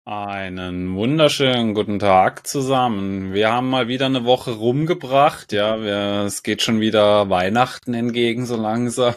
Einen wunderschönen guten Tag zusammen. Wir haben mal wieder eine Woche rumgebracht. Ja, es geht schon wieder Weihnachten entgegen so langsam.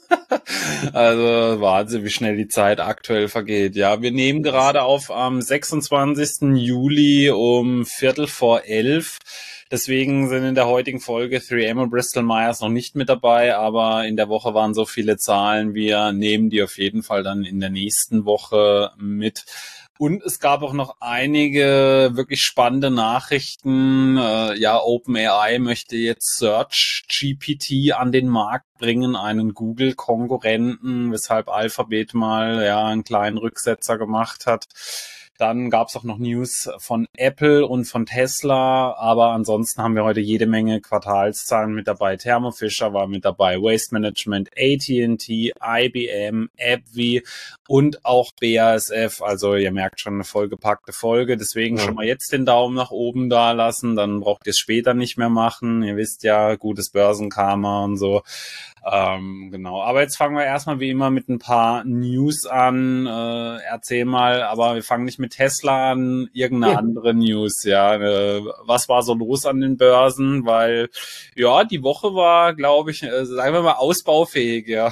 Also Wahnsinn, wie schnell die Zeit aktuell vergeht. Ja, wir nehmen gerade auf am 26. Juli um Viertel vor 11. Deswegen sind in der heutigen Folge 3M und Bristol Myers noch nicht mit dabei, aber in der Woche waren so viele Zahlen. Wir nehmen die auf jeden Fall dann in der nächsten Woche mit. Und es gab auch noch einige wirklich spannende Nachrichten. Ja, OpenAI möchte jetzt Search GPT an den Markt bringen, einen Google-Konkurrenten, weshalb Alphabet mal ja einen kleinen Rücksetzer gemacht hat. Dann gab es auch noch News von Apple und von Tesla, aber ansonsten haben wir heute jede Menge Quartalszahlen mit dabei. Thermo Fisher war mit dabei, Waste Management, AT&T, IBM, AbbVie und auch BASF. Also ihr merkt schon, eine vollgepackte Folge. Deswegen schon mal jetzt den Daumen nach oben da lassen, dann braucht ihr es später nicht mehr machen. Ihr wisst ja, gutes Börsenkarma und so. Genau, aber jetzt fangen wir erstmal wie immer mit ein paar News an. Erzähl mal, aber wir fangen nicht mit Tesla an, irgendeine andere News, ja. Was war so los an den Börsen? Weil, ja, die Woche war, glaube ich, sagen wir mal, ausbaufähig, ja.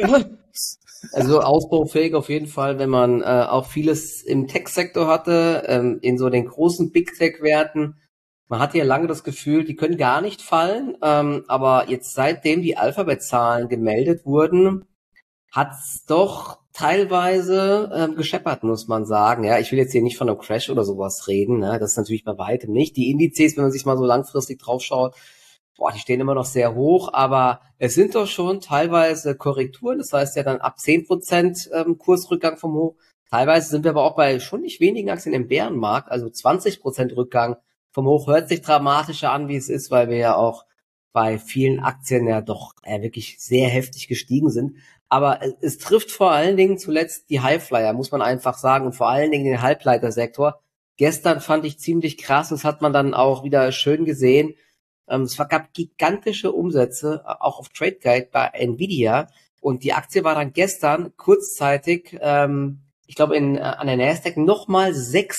Also ausbaufähig auf jeden Fall, wenn man auch vieles im Tech-Sektor hatte, in so den großen Big-Tech-Werten. Man hatte ja lange das Gefühl, die können gar nicht fallen, aber jetzt seitdem die Alphabet-Zahlen gemeldet wurden, hat's doch teilweise gescheppert, muss man sagen. Ja, ich will jetzt hier nicht von einem Crash oder sowas reden, ne? Das ist natürlich bei weitem nicht. Die Indizes, wenn man sich mal so langfristig draufschaut, die stehen immer noch sehr hoch, aber es sind doch schon teilweise Korrekturen, das heißt ja dann ab 10% Kursrückgang vom Hoch. Teilweise sind wir aber auch bei schon nicht wenigen Aktien im Bärenmarkt, also 20% Rückgang vom Hoch. Hört sich dramatischer an, wie es ist, weil wir ja auch bei vielen Aktien ja doch wirklich sehr heftig gestiegen sind. Aber es trifft vor allen Dingen zuletzt die Highflyer, muss man einfach sagen, und vor allen Dingen den Halbleitersektor. Gestern fand ich ziemlich krass, das hat man dann auch wieder schön gesehen. Es gab gigantische Umsätze, auch auf TradeGuide bei Nvidia. Und die Aktie war dann gestern kurzzeitig, ich glaube, an der Nasdaq nochmal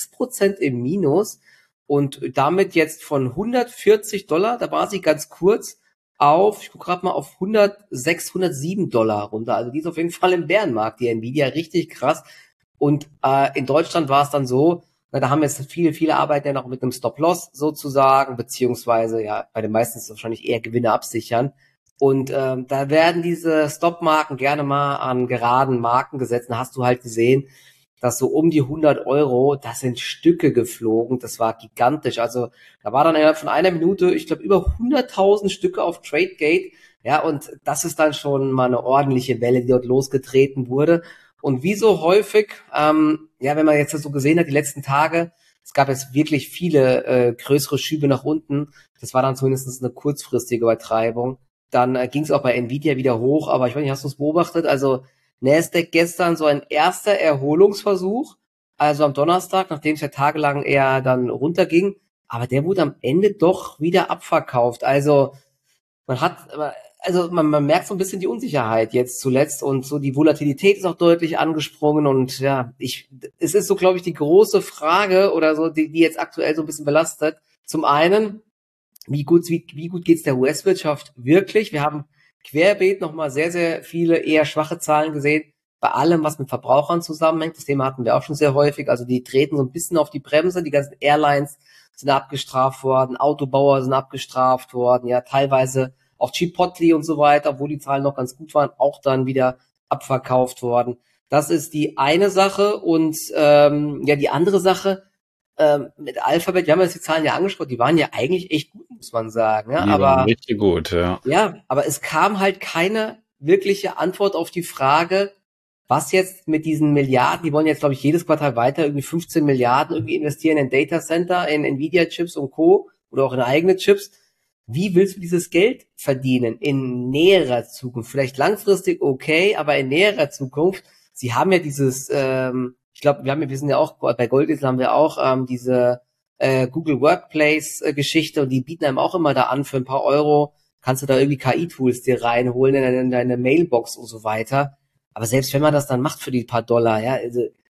6% im Minus. Und damit jetzt von $140, da war sie ganz kurz, ich gucke gerade mal, auf 106, $107 runter. Also die ist auf jeden Fall im Bärenmarkt, die Nvidia, richtig krass. Und in Deutschland war es dann so, da haben jetzt viele arbeiten ja noch mit einem Stop-Loss sozusagen, beziehungsweise ja bei den meisten ist es wahrscheinlich eher Gewinne absichern. Und da werden diese Stop-Marken gerne mal an geraden Marken gesetzt. Da hast du halt gesehen, dass so um die 100 Euro, das sind Stücke geflogen. Das war gigantisch. Also da war dann innerhalb von einer Minute, ich glaube, über 100.000 Stücke auf TradeGate. Ja, und das ist dann schon mal eine ordentliche Welle, die dort losgetreten wurde. Und wie so häufig, ja, wenn man jetzt das so gesehen hat, die letzten Tage, es gab jetzt wirklich viele größere Schübe nach unten. Das war dann zumindest eine kurzfristige Übertreibung. Dann ging es auch bei Nvidia wieder hoch, aber ich weiß nicht, hast du es beobachtet? Also Nasdaq gestern so ein erster Erholungsversuch, also am Donnerstag, nachdem es ja tagelang eher dann runterging, aber der wurde am Ende doch wieder abverkauft. Also man merkt so ein bisschen die Unsicherheit jetzt zuletzt und so die Volatilität ist auch deutlich angesprungen und ja, es ist so, glaube ich, die große Frage oder so, die jetzt aktuell so ein bisschen belastet. Zum einen, wie gut geht's der US-Wirtschaft wirklich? Wir haben querbeet nochmal sehr, sehr viele eher schwache Zahlen gesehen, bei allem, was mit Verbrauchern zusammenhängt. Das Thema hatten wir auch schon sehr häufig. Also die treten so ein bisschen auf die Bremse. Die ganzen Airlines sind abgestraft worden, Autobauer sind abgestraft worden, ja, teilweise auch Chipotle und so weiter, obwohl die Zahlen noch ganz gut waren, auch dann wieder abverkauft worden. Das ist die eine Sache und ja, die andere Sache, mit Alphabet, wir haben jetzt die Zahlen ja angesprochen, die waren ja eigentlich echt gut, muss man sagen. Ja? Die waren richtig gut, ja. Ja, aber es kam halt keine wirkliche Antwort auf die Frage, was jetzt mit diesen Milliarden, die wollen jetzt, glaube ich, jedes Quartal weiter irgendwie 15 Milliarden irgendwie investieren in Data Center, in Nvidia-Chips und Co. oder auch in eigene Chips. Wie willst du dieses Geld verdienen in näherer Zukunft? Vielleicht langfristig okay, aber in näherer Zukunft. Sie haben ja dieses, ich glaube, wir sind ja auch, bei Goldesel haben wir auch diese Google Workplace Geschichte und die bieten einem auch immer da an für ein paar Euro, kannst du da irgendwie KI-Tools dir reinholen in deine Mailbox und so weiter. Aber selbst wenn man das dann macht für die paar Dollar, ja, also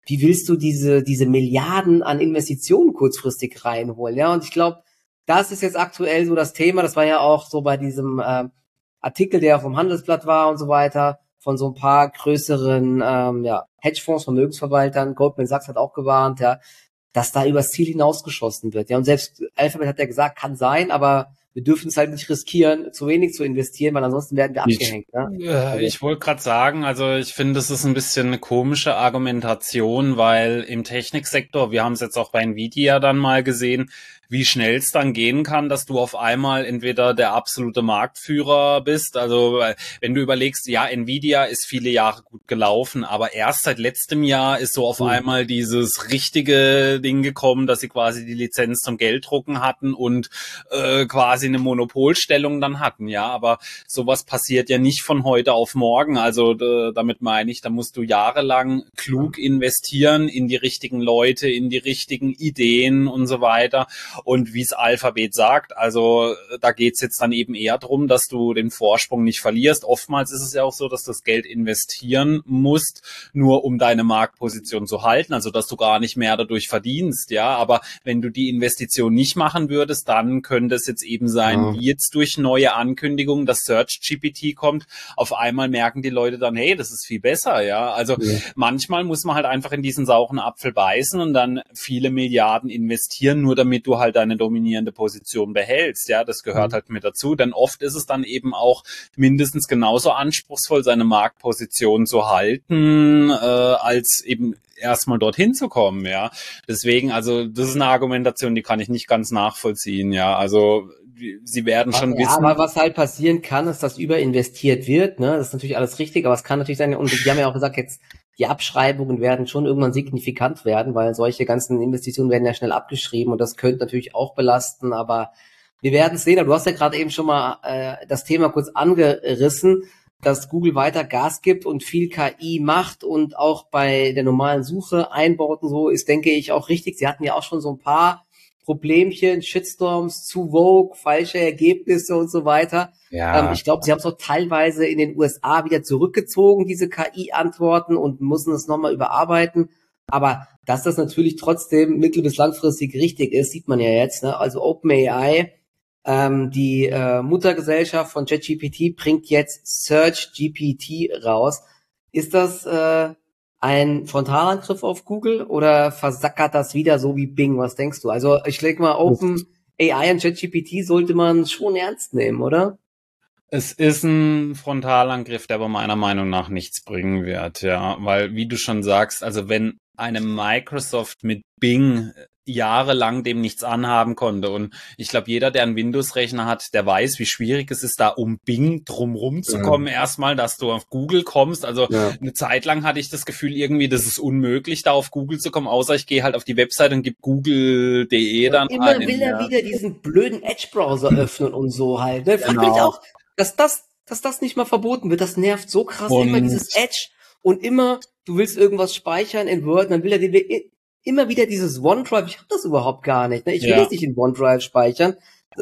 wie willst du diese Milliarden an Investitionen kurzfristig reinholen? Ja, und ich glaube, das ist jetzt aktuell so das Thema. Das war ja auch so bei diesem Artikel, der vom Handelsblatt war und so weiter, von so ein paar größeren Hedgefonds, Vermögensverwaltern. Goldman Sachs hat auch gewarnt, ja, dass da übers Ziel hinausgeschossen wird. Ja, und selbst Alphabet hat ja gesagt, kann sein, aber wir dürfen es halt nicht riskieren, zu wenig zu investieren, weil ansonsten werden wir abgehängt. Ne? Ich wollte gerade sagen, also ich finde, es ist ein bisschen eine komische Argumentation, weil im Techniksektor, wir haben es jetzt auch bei Nvidia dann mal gesehen, wie schnell es dann gehen kann, dass du auf einmal entweder der absolute Marktführer bist. Also wenn du überlegst, ja, Nvidia ist viele Jahre gut gelaufen, aber erst seit letztem Jahr ist so auf einmal dieses richtige Ding gekommen, dass sie quasi die Lizenz zum Gelddrucken hatten und quasi eine Monopolstellung dann hatten. Ja, aber sowas passiert ja nicht von heute auf morgen. Also damit meine ich, da musst du jahrelang klug investieren in die richtigen Leute, in die richtigen Ideen und so weiter. Und wie es Alphabet sagt, also da geht's jetzt dann eben eher drum, dass du den Vorsprung nicht verlierst. Oftmals ist es ja auch so, dass du das Geld investieren musst, nur um deine Marktposition zu halten, also dass du gar nicht mehr dadurch verdienst, ja. Aber wenn du die Investition nicht machen würdest, dann könnte es jetzt eben sein, wie jetzt durch neue Ankündigungen, dass Search-GPT kommt, auf einmal merken die Leute dann, hey, das ist viel besser, ja. Also manchmal muss man halt einfach in diesen sauren Apfel beißen und dann viele Milliarden investieren, nur damit du halt deine dominierende Position behältst, ja, das gehört halt mit dazu, denn oft ist es dann eben auch mindestens genauso anspruchsvoll, seine Marktposition zu halten, als eben erstmal dorthin zu kommen, ja. Deswegen, also das ist eine Argumentation, die kann ich nicht ganz nachvollziehen, ja, also sie werden schon wissen. Aber was halt passieren kann, ist, dass überinvestiert wird, ne, das ist natürlich alles richtig, aber es kann natürlich sein, und die haben ja auch gesagt, jetzt die Abschreibungen werden schon irgendwann signifikant werden, weil solche ganzen Investitionen werden ja schnell abgeschrieben und das könnte natürlich auch belasten, aber wir werden es sehen. Aber du hast ja gerade eben schon mal das Thema kurz angerissen, dass Google weiter Gas gibt und viel KI macht und auch bei der normalen Suche einbaut und so, ist, denke ich, auch richtig. Sie hatten ja auch schon so ein paar Problemchen, Shitstorms, zu Vogue, falsche Ergebnisse und so weiter. Ja. Ich glaube, sie haben es auch teilweise in den USA wieder zurückgezogen, diese KI-Antworten, und müssen es nochmal überarbeiten. Aber dass das natürlich trotzdem mittel- bis langfristig richtig ist, sieht man ja jetzt. Ne? Also OpenAI, die Muttergesellschaft von ChatGPT, bringt jetzt SearchGPT raus. Ist das ein Frontalangriff auf Google oder versackert das wieder so wie Bing? Was denkst du? Also ich denke mal, OpenAI und ChatGPT sollte man schon ernst nehmen, oder? Es ist ein Frontalangriff, der aber meiner Meinung nach nichts bringen wird, ja, weil, wie du schon sagst, also wenn eine Microsoft mit Bing jahrelang dem nichts anhaben konnte, und ich glaube, jeder, der einen Windows-Rechner hat, der weiß, wie schwierig es ist, da um Bing drumrum zu kommen, erstmal, dass du auf Google kommst. Also eine Zeit lang hatte ich das Gefühl irgendwie, das ist unmöglich, da auf Google zu kommen, außer ich gehe halt auf die Website und gebe google.de dann immer ein. will er wieder diesen blöden Edge-Browser öffnen und so halt. Ne? Frag mich auch, dass das nicht mal verboten wird. Das nervt so krass. Und immer dieses Edge und immer, du willst irgendwas speichern in Word, dann will er dir immer wieder dieses OneDrive. Ich habe das überhaupt gar nicht. Ne? Ich will das nicht in OneDrive speichern.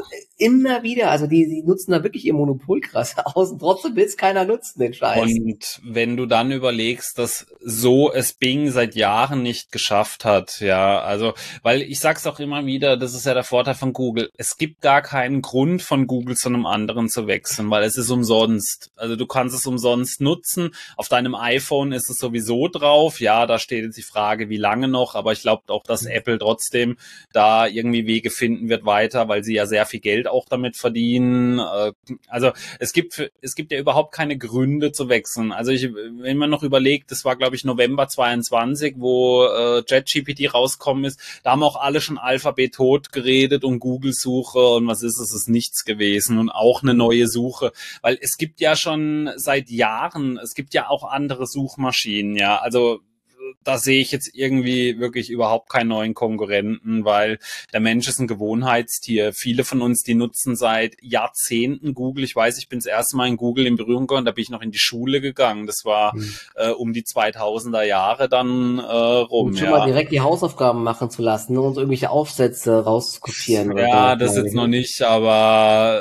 Immer wieder, also die nutzen da wirklich ihr Monopol krass aus und trotzdem will es keiner nutzen, den Scheiß. Und wenn du dann überlegst, dass so es Bing seit Jahren nicht geschafft hat, ja, also, weil ich sag's auch immer wieder, das ist ja der Vorteil von Google, es gibt gar keinen Grund von Google zu einem anderen zu wechseln, weil es ist umsonst. Also du kannst es umsonst nutzen, auf deinem iPhone ist es sowieso drauf, ja, da steht jetzt die Frage, wie lange noch, aber ich glaube auch, dass Apple trotzdem da irgendwie Wege finden wird weiter, weil sie ja sehr viel Geld auch damit verdienen. Also es gibt ja überhaupt keine Gründe zu wechseln. Also wenn man noch überlegt, das war glaube ich November 22, wo ChatGPT rausgekommen ist, da haben auch alle schon Alphabet tot geredet und Google-Suche und was ist es, ist nichts gewesen und auch eine neue Suche, weil es gibt ja schon seit Jahren, es gibt ja auch andere Suchmaschinen, ja, also da sehe ich jetzt irgendwie wirklich überhaupt keinen neuen Konkurrenten, weil der Mensch ist ein Gewohnheitstier. Viele von uns, die nutzen seit Jahrzehnten Google. Ich weiß, ich bin das erste Mal in Google in Berührung gekommen, da bin ich noch in die Schule gegangen. Das war um die 2000er Jahre dann rum. Um schon mal direkt die Hausaufgaben machen zu lassen, nur uns irgendwelche Aufsätze rauszukopieren. Ja, das jetzt noch nicht, aber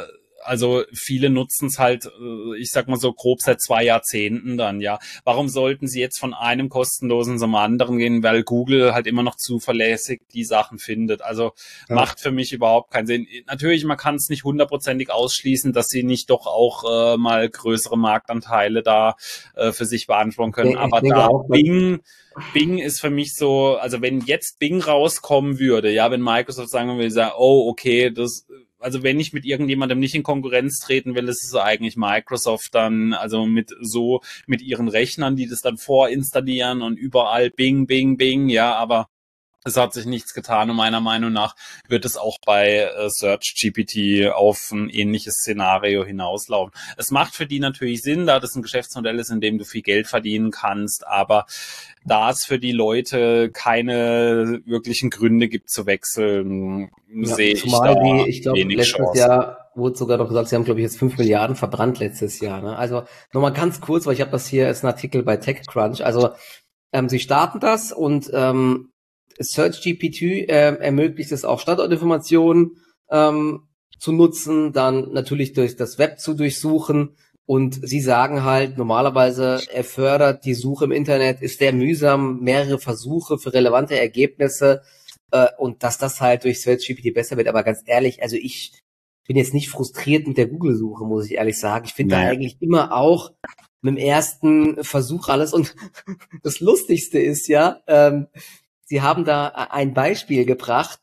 also viele nutzen es halt, ich sag mal so grob seit 2 Jahrzehnten dann, ja. Warum sollten sie jetzt von einem kostenlosen zum anderen gehen, weil Google halt immer noch zuverlässig die Sachen findet. Also macht für mich überhaupt keinen Sinn. Natürlich, man kann es nicht hundertprozentig ausschließen, dass sie nicht doch auch mal größere Marktanteile da für sich beanspruchen können. Aber da Bing ist für mich so, also wenn jetzt Bing rauskommen würde, ja, wenn Microsoft sagen würde, oh, okay, also wenn ich mit irgendjemandem nicht in Konkurrenz treten will, ist es eigentlich Microsoft dann, also mit ihren Rechnern, die das dann vorinstallieren und überall Bing, Bing, Bing, ja, aber es hat sich nichts getan und meiner Meinung nach wird es auch bei SearchGPT auf ein ähnliches Szenario hinauslaufen. Es macht für die natürlich Sinn, da das ein Geschäftsmodell ist, in dem du viel Geld verdienen kannst, aber da es für die Leute keine wirklichen Gründe gibt zu wechseln, sehe ich da ich glaube, letztes Jahr wurde sogar noch gesagt, sie haben, glaube ich, jetzt 5 Milliarden verbrannt letztes Jahr. Ne? Also nochmal ganz kurz, weil ich habe das hier, ist ein Artikel bei TechCrunch, also sie starten das und SearchGPT ermöglicht es auch Standortinformationen zu nutzen, dann natürlich durch das Web zu durchsuchen und sie sagen halt, normalerweise er fördert die Suche im Internet, ist sehr mühsam, mehrere Versuche für relevante Ergebnisse und dass das halt durch SearchGPT besser wird, aber ganz ehrlich, also ich bin jetzt nicht frustriert mit der Google-Suche, muss ich ehrlich sagen. Ich finde da eigentlich immer auch mit dem ersten Versuch alles und das Lustigste ist ja, sie haben da ein Beispiel gebracht,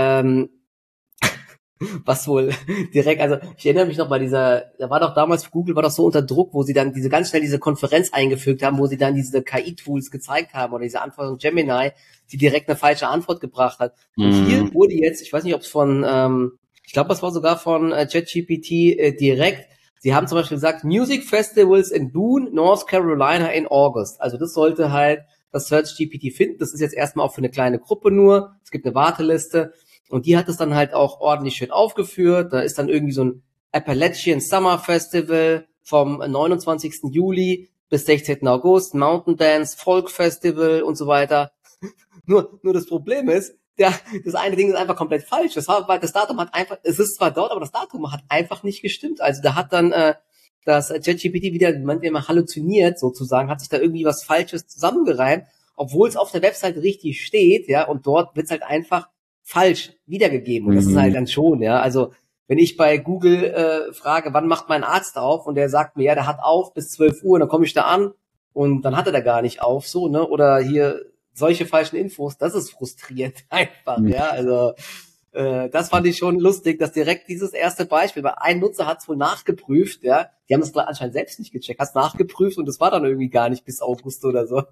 was wohl direkt, also ich erinnere mich noch bei da war doch damals für Google, war doch so unter Druck, wo sie dann ganz schnell diese Konferenz eingefügt haben, wo sie dann diese KI-Tools gezeigt haben oder diese Anforderung Gemini, die direkt eine falsche Antwort gebracht hat. Und hier wurde jetzt, ich weiß nicht, ob es von, ich glaube, das war sogar von ChatGPT direkt, sie haben zum Beispiel gesagt, Music Festivals in Boone, North Carolina in August. Also das sollte halt das SearchGPT finden. Das ist jetzt erstmal auch für eine kleine Gruppe nur. Es gibt eine Warteliste. Und die hat es dann halt auch ordentlich schön aufgeführt. Da ist dann irgendwie so ein Appalachian Summer Festival vom 29. Juli bis 16. August, Mountain Dance, Folk Festival und so weiter. Nur das Problem ist, das eine Ding ist einfach komplett falsch. Das Datum hat einfach, es ist zwar dort, aber das Datum hat einfach nicht gestimmt. Also da hat dann das ChatGPT wieder, manchmal halluziniert sozusagen, hat sich da irgendwie was Falsches zusammengereimt, obwohl es auf der Website richtig steht, ja, und dort wird's halt einfach falsch wiedergegeben. Und das ist halt dann schon, ja, also wenn ich bei Google frage, wann macht mein Arzt auf, und der sagt mir, ja, der hat auf bis 12 Uhr, und dann komme ich da an und dann hat er da gar nicht auf, so, ne, oder hier solche falschen Infos, das ist frustrierend einfach, ja, also das fand ich schon lustig, dass direkt dieses erste Beispiel, weil ein Nutzer hat es wohl nachgeprüft, ja, die haben das anscheinend selbst nicht gecheckt, hat es nachgeprüft und das war dann irgendwie gar nicht bis August oder so.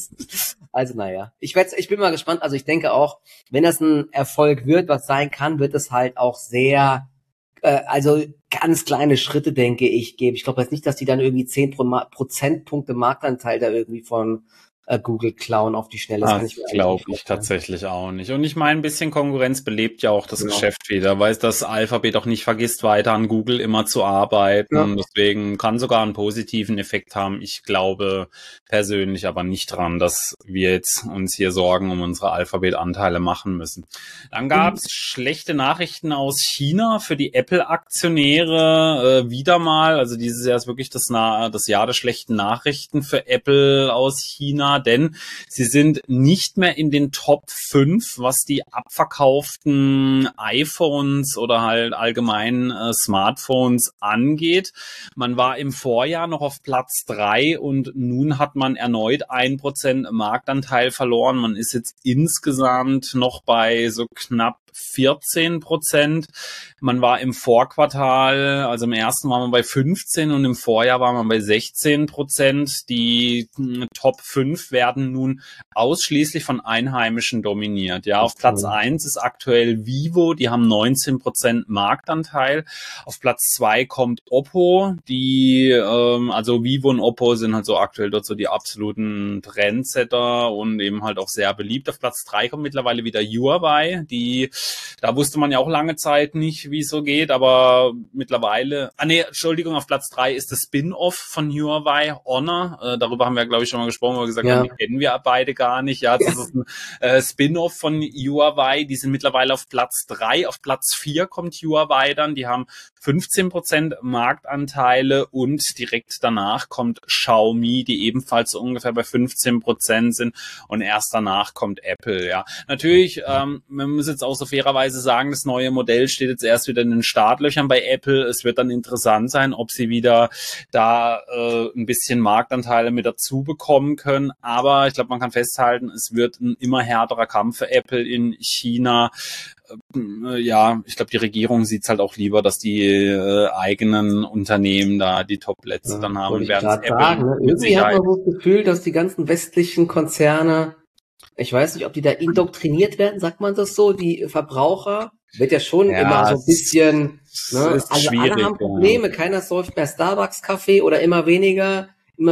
Also naja, ich bin mal gespannt, also ich denke auch, wenn das ein Erfolg wird, was sein kann, wird es halt auch sehr, also ganz kleine Schritte, denke ich, geben. Ich glaube jetzt nicht, dass die dann irgendwie 10 Prozentpunkte Marktanteil da irgendwie von Google klauen auf die Schnelle. Das glaube ich tatsächlich auch nicht. Und ich meine, ein bisschen Konkurrenz belebt ja auch das Geschäft wieder, weil das Alphabet auch nicht vergisst, weiter an Google immer zu arbeiten. Ja. Deswegen kann sogar einen positiven Effekt haben. Ich glaube persönlich aber nicht dran, dass wir jetzt uns hier Sorgen um unsere Alphabet-Anteile machen müssen. Dann gab es schlechte Nachrichten aus China für die Apple-Aktionäre wieder mal. Also dieses Jahr ist wirklich das Jahr der schlechten Nachrichten für Apple aus China, denn sie sind nicht mehr in den Top 5, was die abverkauften iPhones oder halt allgemein Smartphones angeht. Man war im Vorjahr noch auf Platz 3 und nun hat man erneut 1% Marktanteil verloren. Man ist jetzt insgesamt noch bei so knapp 14%. Man war im Vorquartal, also im ersten war man bei 15 und im Vorjahr war man bei 16%. Die Top 5 werden nun ausschließlich von Einheimischen dominiert. Ja, auf Platz 1 ist aktuell Vivo, die haben 19% Marktanteil. Auf Platz 2 kommt Oppo, also Vivo und Oppo sind halt so aktuell dort so die absoluten Trendsetter und eben halt auch sehr beliebt. Auf Platz 3 kommt mittlerweile wieder Huawei, die Da wusste man ja auch lange Zeit nicht, wie es so geht, aber mittlerweile, Entschuldigung, auf Platz 3 ist das Spin-off von Huawei, Honor. Darüber haben wir, glaube ich, schon mal gesprochen, wo wir gesagt haben, die kennen wir beide gar nicht. Ja, das ist ein Spin-off von Huawei. Die sind mittlerweile auf Platz 3. Auf Platz 4 kommt Huawei dann. Die haben 15% Marktanteile und direkt danach kommt Xiaomi, die ebenfalls so ungefähr bei 15% sind und erst danach kommt Apple, ja. Natürlich, man muss jetzt auch so fairerweise sagen, das neue Modell steht jetzt erst wieder in den Startlöchern bei Apple. Es wird dann interessant sein, ob sie wieder da ein bisschen Marktanteile mit dazu bekommen können, aber ich glaube, man kann festhalten, es wird ein immer härterer Kampf für Apple in China. Ja, ich glaube, die Regierung sieht es halt auch lieber, dass die eigenen Unternehmen da die Top-Plätze dann haben. Während Apple ne? Irgendwie hat man so das Gefühl, dass die ganzen westlichen Konzerne, ich weiß nicht, ob die da indoktriniert werden, sagt man das so, die Verbraucher, wird ja schon immer so ein bisschen, ne? Also alle haben Probleme, keiner säuft mehr Starbucks-Kaffee oder immer weniger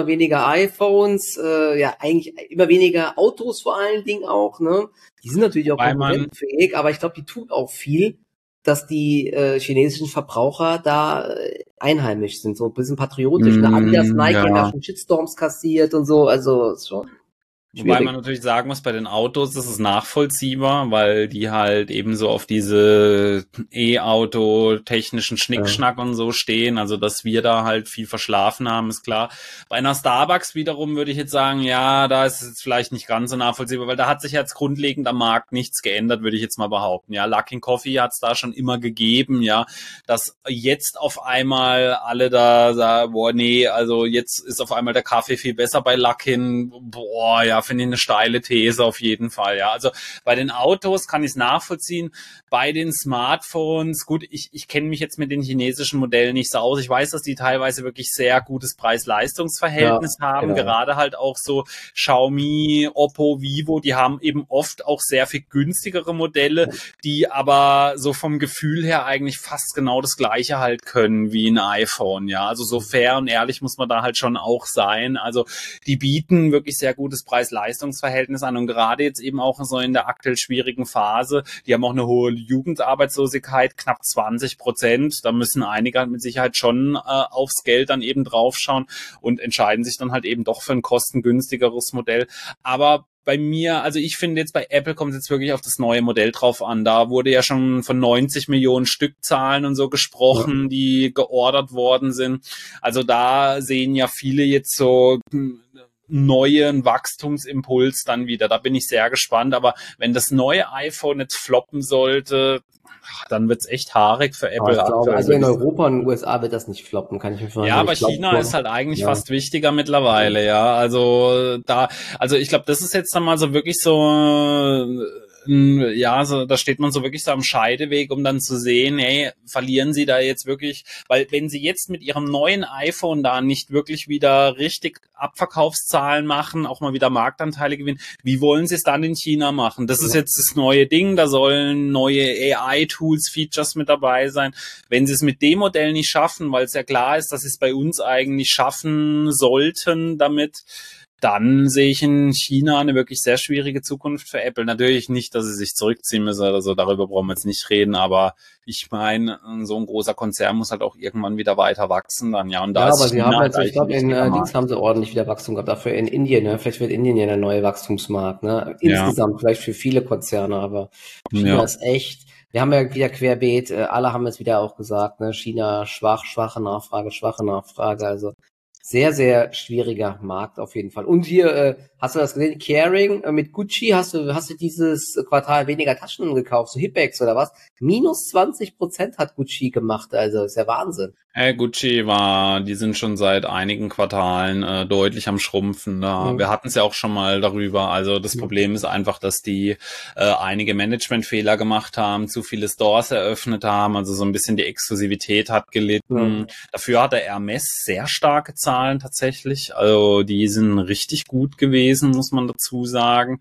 iPhones, eigentlich immer weniger Autos vor allen Dingen auch, ne? Die sind natürlich auch konkurrenzfähig, aber ich glaube, die tun auch viel, dass die chinesischen Verbraucher da einheimisch sind, so ein bisschen patriotisch. Adidas, Nike haben da schon Shitstorms kassiert und so, also ist schon schwierig. Wobei man natürlich sagen muss, bei den Autos ist es nachvollziehbar, weil die halt eben so auf diese E-Auto-technischen Schnickschnack und so stehen. Also, dass wir da halt viel verschlafen haben, ist klar. Bei einer Starbucks wiederum würde ich jetzt sagen, ja, da ist es jetzt vielleicht nicht ganz so nachvollziehbar, weil da hat sich jetzt grundlegend am Markt nichts geändert, würde ich jetzt mal behaupten. Ja, Luckin Coffee hat es da schon immer gegeben, ja, dass jetzt auf einmal alle da sagen, boah, nee, also jetzt ist auf einmal der Kaffee viel besser bei Luckin, boah, ja, finde ich eine steile These auf jeden Fall, ja. Also bei den Autos kann ich es nachvollziehen, bei den Smartphones, gut, ich kenne mich jetzt mit den chinesischen Modellen nicht so aus. Ich weiß, dass die teilweise wirklich sehr gutes Preis-Leistungs-Verhältnis haben, gerade halt auch so Xiaomi, Oppo, Vivo, die haben eben oft auch sehr viel günstigere Modelle, die aber so vom Gefühl her eigentlich fast genau das Gleiche halt können wie ein iPhone, ja. Also so fair und ehrlich muss man da halt schon auch sein. Also die bieten wirklich sehr gutes Preis-Leistungs-Verhältnis an und gerade jetzt eben auch so in der aktuell schwierigen Phase, die haben auch eine hohe Jugendarbeitslosigkeit, knapp 20%, da müssen einige halt mit Sicherheit schon aufs Geld dann eben draufschauen und entscheiden sich dann halt eben doch für ein kostengünstigeres Modell, aber bei mir, also ich finde jetzt bei Apple kommt es jetzt wirklich auf das neue Modell drauf an. Da wurde ja schon von 90 Millionen Stückzahlen und so gesprochen, die geordert worden sind. Also da sehen ja viele jetzt so neuen Wachstumsimpuls dann wieder. Da bin ich sehr gespannt. Aber wenn das neue iPhone jetzt floppen sollte, dann wird's echt haarig für Apple. Ich glaube, also in Europa und in den USA wird das nicht floppen, kann ich mir vorstellen. Ja, aber China ist halt eigentlich fast wichtiger mittlerweile, ja. Also ich glaube, das ist jetzt dann mal so wirklich so, so, da steht man so wirklich so am Scheideweg, um dann zu sehen, hey, verlieren sie da jetzt wirklich, weil wenn sie jetzt mit ihrem neuen iPhone da nicht wirklich wieder richtig Abverkaufszahlen machen, auch mal wieder Marktanteile gewinnen, wie wollen sie es dann in China machen? Das ist jetzt das neue Ding, da sollen neue AI-Tools, Features mit dabei sein. Wenn sie es mit dem Modell nicht schaffen, weil es ja klar ist, dass sie es bei uns eigentlich schaffen sollten damit, dann sehe ich in China eine wirklich sehr schwierige Zukunft für Apple. Natürlich nicht, dass sie sich zurückziehen müssen, also darüber brauchen wir jetzt nicht reden, aber ich meine, so ein großer Konzern muss halt auch irgendwann wieder weiter wachsen dann, ja. Und da ist aber sie haben jetzt, ich glaube, in Links haben sie ordentlich wieder Wachstum gehabt, dafür in Indien, ne? Vielleicht wird Indien ja der neue Wachstumsmarkt, ne? Insgesamt vielleicht für viele Konzerne, aber China ist echt, wir haben ja wieder querbeet, alle haben es wieder auch gesagt, ne? China schwache Nachfrage, also sehr, sehr schwieriger Markt auf jeden Fall. Und hier, hast du das gesehen? Kering mit Gucci, hast du dieses Quartal weniger Taschen gekauft, so Hipbags oder was? Minus 20% hat Gucci gemacht, also ist ja Wahnsinn. Gucci die sind schon seit einigen Quartalen deutlich am Schrumpfen. Wir hatten es ja auch schon mal darüber. Also das Problem ist einfach, dass die einige Managementfehler gemacht haben, zu viele Stores eröffnet haben, also so ein bisschen die Exklusivität hat gelitten. Dafür hat der Hermes sehr starke Zahlen tatsächlich. Also die sind richtig gut gewesen, muss man dazu sagen.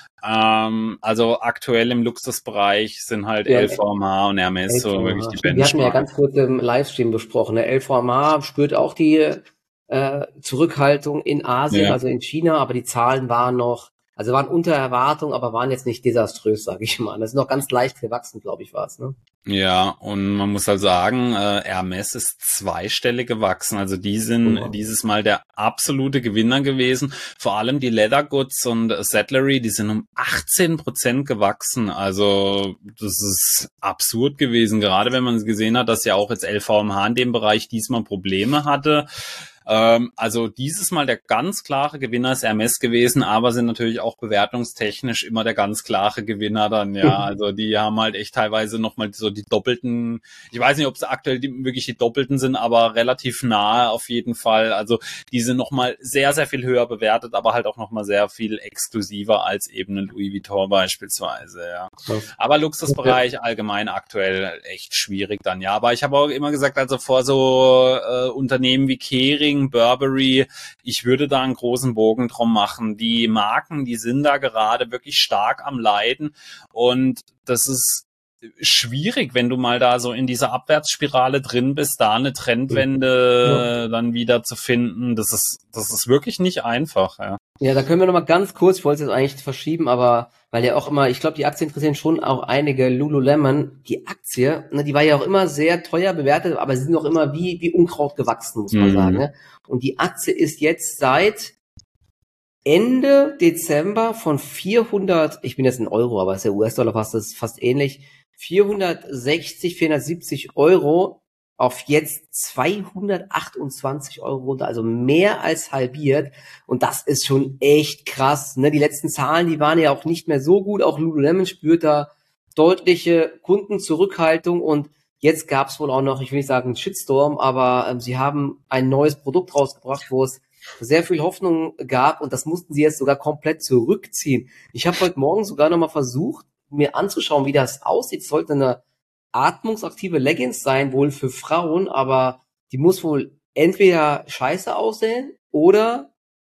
Also aktuell im Luxusbereich sind halt LVMH und Hermes so wirklich die Benchmark. Wir hatten ja ganz kurz im Livestream besprochen. Der LVMH spürt auch die Zurückhaltung in Asien, also in China, aber die Zahlen waren noch Also waren unter Erwartung, aber waren jetzt nicht desaströs, sage ich mal. Das ist noch ganz leicht gewachsen, glaube ich, war es, ne? Ja, und man muss halt sagen, Hermes ist zweistellig gewachsen. Also die sind dieses Mal der absolute Gewinner gewesen. Vor allem die Leather Goods und Saddlery, die sind um 18% gewachsen. Also das ist absurd gewesen, gerade wenn man gesehen hat, dass ja auch jetzt LVMH in dem Bereich diesmal Probleme hatte. Also dieses Mal der ganz klare Gewinner ist Hermes gewesen, aber sind natürlich auch bewertungstechnisch immer der ganz klare Gewinner dann, ja. Also die haben halt echt teilweise nochmal so die doppelten, ich weiß nicht, ob es aktuell wirklich die doppelten sind, aber relativ nahe auf jeden Fall. Also die sind nochmal sehr, sehr viel höher bewertet, aber halt auch nochmal sehr viel exklusiver als eben ein Louis Vuitton beispielsweise, ja. Aber Luxusbereich allgemein aktuell echt schwierig dann, ja. Aber ich habe auch immer gesagt, also vor so Unternehmen wie Kering, Burberry, ich würde da einen großen Bogen drum machen. Die Marken, die sind da gerade wirklich stark am Leiden und das ist schwierig, wenn du mal da so in dieser Abwärtsspirale drin bist, da eine Trendwende dann wieder zu finden. Das ist wirklich nicht einfach, ja. Ja, da können wir noch mal ganz kurz, ich wollte es jetzt eigentlich verschieben, aber weil ja auch immer, ich glaube, die Aktien interessieren schon auch einige. Lululemon, die Aktie, ne, die war ja auch immer sehr teuer bewertet, aber sie sind auch immer wie Unkraut gewachsen, muss man sagen. Ne? Und die Aktie ist jetzt seit Ende Dezember von 400, ich bin jetzt in Euro, aber ist ja US-Dollar fast ähnlich, 460, 470 Euro auf jetzt 228 Euro runter, also mehr als halbiert. Und das ist schon echt krass. Ne? Die letzten Zahlen, die waren ja auch nicht mehr so gut. Auch Lululemon spürt da deutliche Kundenzurückhaltung. Und jetzt gab es wohl auch noch, ich will nicht sagen einen Shitstorm, aber sie haben ein neues Produkt rausgebracht, wo es sehr viel Hoffnung gab. Und das mussten sie jetzt sogar komplett zurückziehen. Ich habe heute Morgen sogar nochmal versucht, mir anzuschauen, wie das aussieht. Es sollte eine atmungsaktive Leggings sein, wohl für Frauen, aber die muss wohl entweder scheiße aussehen oder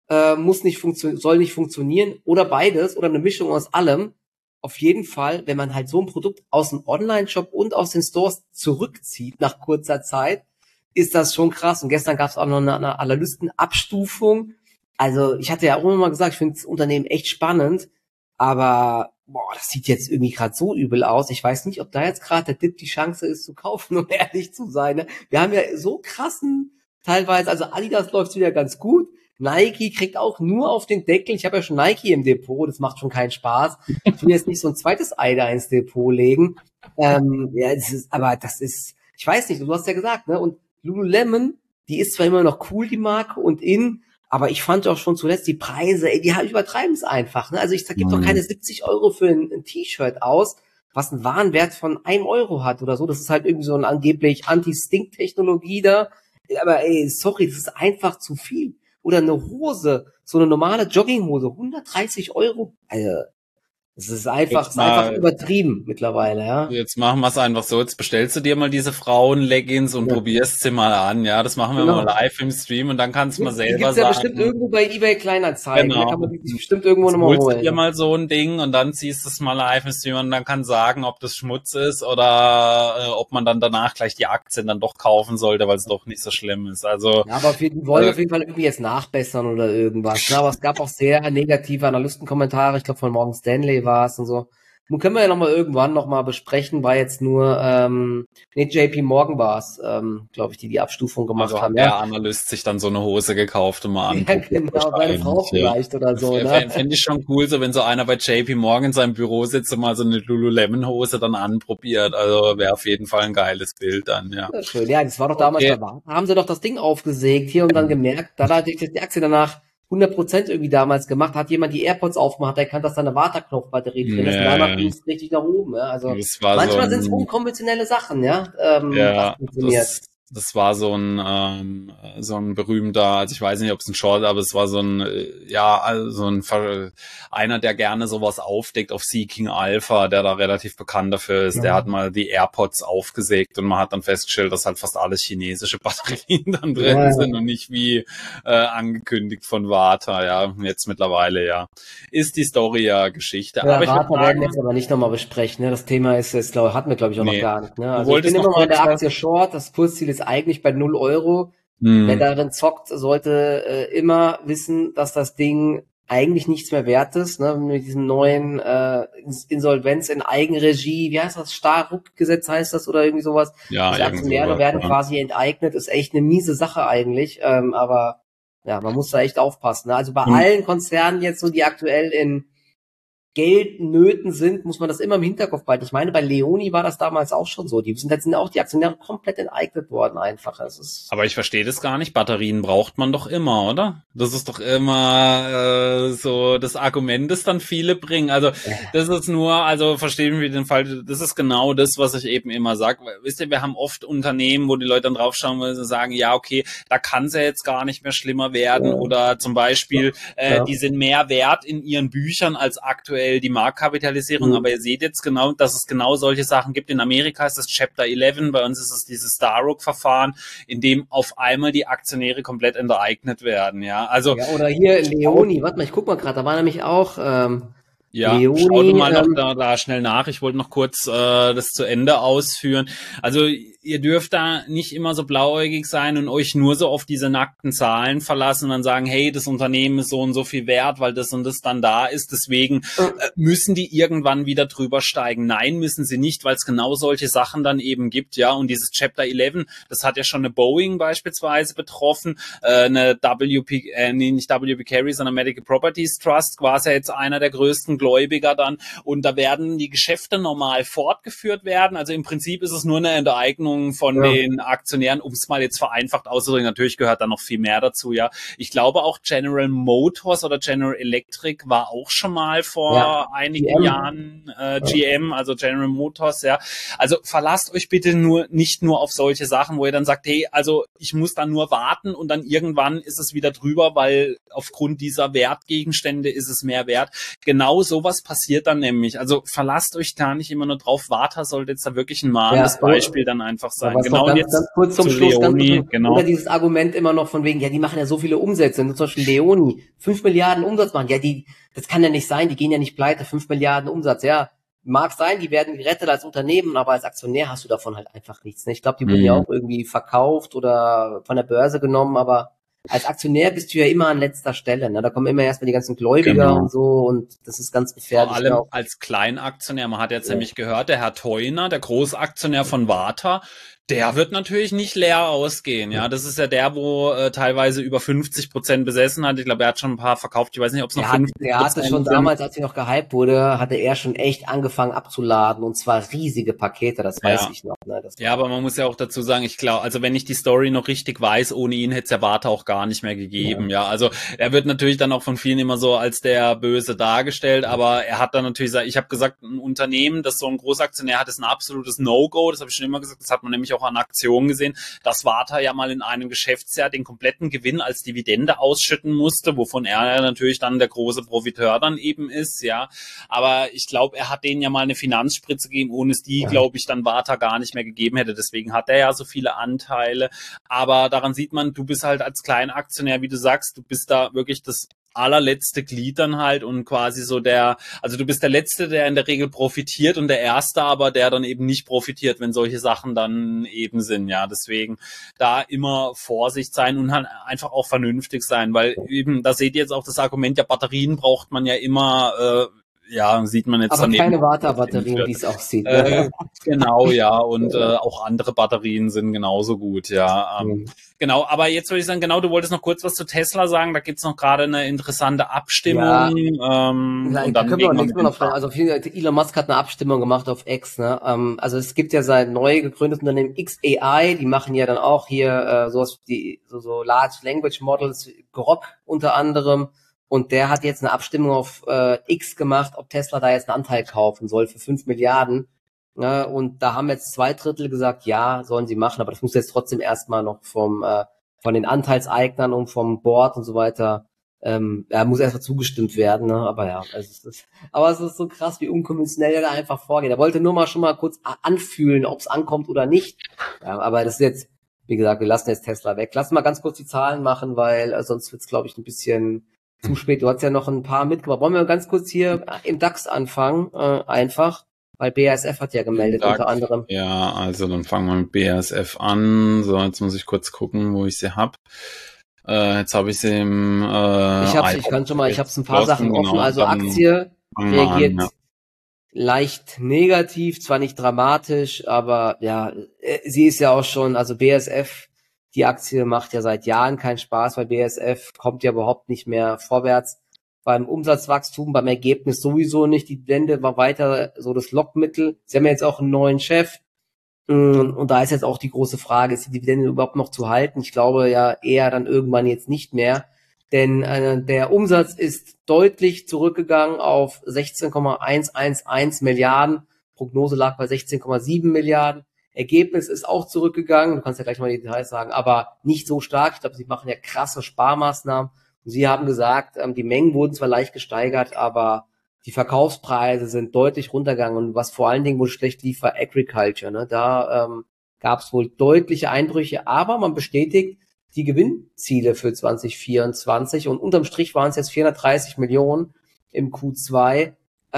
soll nicht funktionieren oder beides oder eine Mischung aus allem. Auf jeden Fall, wenn man halt so ein Produkt aus dem Online-Shop und aus den Stores zurückzieht nach kurzer Zeit, ist das schon krass. Und gestern gab es auch noch eine Analystenabstufung. Also ich hatte ja auch immer mal gesagt, ich finde das Unternehmen echt spannend, aber das sieht jetzt irgendwie gerade so übel aus. Ich weiß nicht, ob da jetzt gerade der Dip die Chance ist zu kaufen, um ehrlich zu sein. Ne? Wir haben ja so krassen, teilweise, also Adidas läuft wieder ganz gut. Nike kriegt auch nur auf den Deckel. Ich habe ja schon Nike im Depot, das macht schon keinen Spaß. Ich will jetzt nicht so ein zweites Ei da ins Depot legen. Aber das ist, ich weiß nicht, du hast ja gesagt, ne? Und Lululemon, die ist zwar immer noch cool, die Marke, und aber ich fand auch schon zuletzt die Preise, die übertreiben es einfach. Ne? Also ich gebe doch keine 70 Euro für ein T-Shirt aus, was einen Warenwert von 1 Euro hat oder so. Das ist halt irgendwie so ein angeblich Anti-Stink-Technologie da. Aber sorry, das ist einfach zu viel. Oder eine Hose, so eine normale Jogginghose, 130 Euro. Also, es ist einfach übertrieben mittlerweile, ja. Jetzt machen wir es einfach so, jetzt bestellst du dir mal diese Frauen-Leggings und probierst sie mal an, ja, das machen wir mal live im Stream und dann kannst du mal selber sagen. Die gibt's ja bestimmt irgendwo bei eBay Kleinanzeigen, da kann man die bestimmt irgendwo nochmal holen. Holst dir mal so ein Ding und dann ziehst du es mal live im Stream und dann kann sagen, ob das Schmutz ist oder ob man dann danach gleich die Aktien dann doch kaufen sollte, weil es doch nicht so schlimm ist. Also ja, aber die wollen auf jeden Fall irgendwie jetzt nachbessern oder irgendwas. Ja, aber es gab auch sehr negative Analystenkommentare, ich glaube von Morgan Stanley war es und so. Nun können wir ja irgendwann noch mal besprechen, war jetzt nur, JP Morgan war es, glaube ich, die Abstufung gemacht also haben. Der Analyst sich dann so eine Hose gekauft und mal anguckt. Ja, genau, seine Frau vielleicht oder so. Ne? Fände ich schon cool, so wenn so einer bei JP Morgan in seinem Büro sitzt und mal so eine Lululemon-Hose dann anprobiert. Also wäre auf jeden Fall ein geiles Bild dann, ja. Ja, schön. Ja, das war doch damals bei Warta. Haben sie doch das Ding aufgesägt hier und dann gemerkt, da hat die Aktie danach 100% irgendwie damals gemacht, hat jemand die AirPods aufgemacht, erkannt, dass da eine Warta-Knopfbatterie drin ist, und danach ging es richtig nach oben, ja. Also manchmal sind es unkonventionelle Sachen, ja. Ja, das war so ein berühmter, also ich weiß nicht, ob es ein Short, aber es war so ein, einer, der gerne sowas aufdeckt auf Seeking Alpha, der da relativ bekannt dafür ist. Ja. Der hat mal die AirPods aufgesägt und man hat dann festgestellt, dass halt fast alles chinesische Batterien dann drin sind und nicht wie angekündigt von Warta, ja. Jetzt mittlerweile, ja. Ist die Story ja Geschichte. Ja, aber Warta werden wir jetzt aber nicht nochmal besprechen, ne? Das Thema ist jetzt, hatten wir, glaube ich, auch noch gar nicht, ne? Also ich bin immer mal in der Aktie Short, das Kursziel ist eigentlich bei 0 Euro. Wer darin zockt, sollte immer wissen, dass das Ding eigentlich nichts mehr wert ist, ne, mit diesem neuen Insolvenz in Eigenregie, wie heißt das, Staruk-Gesetz heißt das oder irgendwie sowas. Ja, Also irgend Aktionäre sowas, werden ja. quasi enteignet, ist echt eine miese Sache eigentlich, aber ja, man muss da echt aufpassen. Ne? Also bei Und allen Konzernen jetzt so, die aktuell in Geldnöten sind, muss man das immer im Hinterkopf behalten. Ich meine, bei Leoni war das damals auch schon so. Sind auch die Aktionäre komplett enteignet worden einfach. Es ist aber ich verstehe das gar nicht. Batterien braucht man doch immer, oder? Das ist doch immer so das Argument, das dann viele bringen. Also das ist nur, also verstehen wir den Fall, das ist genau das, was ich eben immer sage. Wisst ihr, wir haben oft Unternehmen, wo die Leute dann draufschauen, weil sie sagen, ja, okay, da kann es ja jetzt gar nicht mehr schlimmer werden. Oder zum Beispiel, ja. die sind mehr wert in ihren Büchern als aktuell die Marktkapitalisierung. Aber ihr seht jetzt genau, dass es genau solche Sachen gibt. In Amerika ist das Chapter 11, bei uns ist es dieses Staruk-Verfahren, in dem auf einmal die Aktionäre komplett enteignet werden. Ja, also Ja, oder hier Leoni, warte mal, ich guck mal gerade, da war nämlich auch ja, schau du Leoni, mal noch da schnell nach. Ich wollte noch kurz das zu Ende ausführen. Also ihr dürft da nicht immer so blauäugig sein und euch nur so auf diese nackten Zahlen verlassen und dann sagen, hey, das Unternehmen ist so und so viel wert, weil das und das dann da ist. Deswegen müssen die irgendwann wieder drüber steigen. Nein, müssen sie nicht, weil es genau solche Sachen dann eben gibt. Ja, und dieses Chapter 11, das hat ja schon eine Boeing beispielsweise betroffen, eine nicht WP Carey, sondern Medical Properties Trust, quasi jetzt einer der größten Gläubiger dann. Und da werden die Geschäfte normal fortgeführt werden. Also im Prinzip ist es nur eine Enteignung von den Aktionären, um es mal jetzt vereinfacht auszudrücken. Natürlich gehört da noch viel mehr dazu, ja. Ich glaube auch General Motors oder General Electric war auch schon mal vor einigen Jahren GM, also General Motors, ja. Also verlasst euch bitte nicht nur auf solche Sachen, wo ihr dann sagt, hey, also ich muss dann nur warten und dann irgendwann ist es wieder drüber, weil aufgrund dieser Wertgegenstände ist es mehr wert. Genau sowas passiert dann nämlich. Also verlasst euch da nicht immer nur drauf. Warta sollte jetzt da wirklich ein mahnendes Beispiel dann einfach sein. Genau, und jetzt ganz kurz zum zu Schluss, Leoni, oder genau. dieses Argument immer noch von wegen, ja, die machen ja so viele Umsätze, zum Beispiel Leoni, 5 Milliarden Umsatz machen, ja, das kann ja nicht sein, die gehen ja nicht pleite, 5 Milliarden Umsatz, ja, mag sein, die werden gerettet als Unternehmen, aber als Aktionär hast du davon halt einfach nichts, ne? Ich glaube, die wurden ja auch irgendwie verkauft oder von der Börse genommen, aber als Aktionär bist du ja immer an letzter Stelle, ne? Da kommen immer erstmal die ganzen Gläubiger und so und das ist ganz gefährlich. Vor allem als Kleinaktionär. Man hat jetzt nämlich gehört, der Herr Theuner, der Großaktionär von Warta, der wird natürlich nicht leer ausgehen. Ja, das ist ja der, wo teilweise über 50% besessen hat. Ich glaube, er hat schon ein paar verkauft. Ich weiß nicht, ob es noch 50% Der hatte schon sind. damals, als sie noch gehypt wurde, hatte er schon echt angefangen abzuladen und zwar riesige Pakete, das weiß ich noch. Ne? Ja, aber man muss ja auch dazu sagen, ich glaube, also wenn ich die Story noch richtig weiß, ohne ihn hätte es ja Warta auch gar nicht mehr gegeben. Ja, also er wird natürlich dann auch von vielen immer so als der Böse dargestellt, aber er hat dann natürlich gesagt, ich habe gesagt, ein Unternehmen, das so ein Großaktionär hat, ist ein absolutes No-Go. Das habe ich schon immer gesagt, das hat man nämlich auch an Aktionen gesehen, dass Warta ja mal in einem Geschäftsjahr den kompletten Gewinn als Dividende ausschütten musste, wovon er natürlich dann der große Profiteur dann eben ist, ja. Aber ich glaube, er hat denen ja mal eine Finanzspritze gegeben, ohne es die, glaube ich, dann Warta gar nicht mehr gegeben hätte. Deswegen hat er ja so viele Anteile. Aber daran sieht man, du bist halt als Kleinaktionär, wie du sagst, du bist da wirklich das allerletzte Glied dann halt und quasi so also du bist der Letzte, der in der Regel profitiert und der Erste aber, der dann eben nicht profitiert, wenn solche Sachen dann eben sind, ja, deswegen da immer Vorsicht sein und halt einfach auch vernünftig sein, weil eben, da seht ihr jetzt auch das Argument, ja, Batterien braucht man ja immer, ja, sieht man jetzt aber daneben. keine Warta-Batterien, wie es aussieht. Genau, ja, und auch andere Batterien sind genauso gut, ja. Genau, aber jetzt würde ich sagen, genau, du wolltest noch kurz was zu Tesla sagen, da gibt's noch gerade eine interessante Abstimmung. Ja, Und da dann können wir auch legen nichts mehr noch fragen. Also auf jeden Fall, Elon Musk hat eine Abstimmung gemacht auf X, ne? Also es gibt ja sein neu gegründetes Unternehmen XAI, die machen ja dann auch hier sowas wie so Large Language Models, Grok unter anderem. Und der hat jetzt eine Abstimmung auf X gemacht, ob Tesla da jetzt einen Anteil kaufen soll für 5 Milliarden. Ne? Und da haben jetzt 2/3 gesagt, ja, sollen sie machen, aber das muss jetzt trotzdem erstmal noch von den Anteilseignern und vom Board und so weiter, muss erstmal zugestimmt werden, ne? Aber ja, es ist so krass, wie unkonventionell er da einfach vorgeht. Er wollte nur mal schon mal kurz anfühlen, ob es ankommt oder nicht. Ja, aber das ist jetzt, wie gesagt, wir lassen jetzt Tesla weg. Lass mal ganz kurz die Zahlen machen, weil sonst wird's, glaube ich, ein bisschen zu spät. Du hast ja noch ein paar mitgebracht. Wollen wir ganz kurz hier im DAX anfangen? Einfach, weil BASF hat ja gemeldet, unter anderem. Ja, also dann fangen wir mit BASF an. So, jetzt muss ich kurz gucken, wo ich sie hab. Jetzt habe ich sie im Ich kann schon mal, ich habe ein paar geschlossen, Sachen offen. genau. Also Dann Aktie fangen wir an, reagiert ja. leicht negativ, zwar nicht dramatisch, aber ja, sie ist ja auch schon, also BASF, die Aktie macht ja seit Jahren keinen Spaß, weil BASF kommt ja überhaupt nicht mehr vorwärts. Beim Umsatzwachstum, beim Ergebnis sowieso nicht. Die Dividende war weiter so das Lockmittel. Sie haben ja jetzt auch einen neuen Chef. Und da ist jetzt auch die große Frage, ist die Dividende überhaupt noch zu halten? Ich glaube ja eher dann irgendwann jetzt nicht mehr. Denn der Umsatz ist deutlich zurückgegangen auf 16,111 Milliarden. Prognose lag bei 16,7 Milliarden. Ergebnis ist auch zurückgegangen. Du kannst ja gleich mal die Details sagen, aber nicht so stark. Ich glaube, sie machen ja krasse Sparmaßnahmen. Und sie haben gesagt, die Mengen wurden zwar leicht gesteigert, aber die Verkaufspreise sind deutlich runtergegangen. Und was vor allen Dingen wohl schlecht lief, war Agriculture. Ne? Da gab es wohl deutliche Einbrüche, aber man bestätigt die Gewinnziele für 2024 und unterm Strich waren es jetzt 430 Millionen im Q2.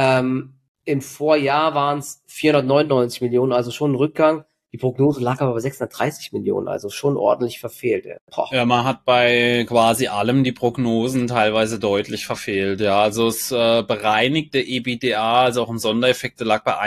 Im Vorjahr waren es 499 Millionen, also schon ein Rückgang. Die Prognose lag aber bei 630 Millionen, also schon ordentlich verfehlt. Boah. Ja, man hat bei quasi allem die Prognosen teilweise deutlich verfehlt. Ja, also das bereinigte EBITDA, also auch im Sondereffekte, lag bei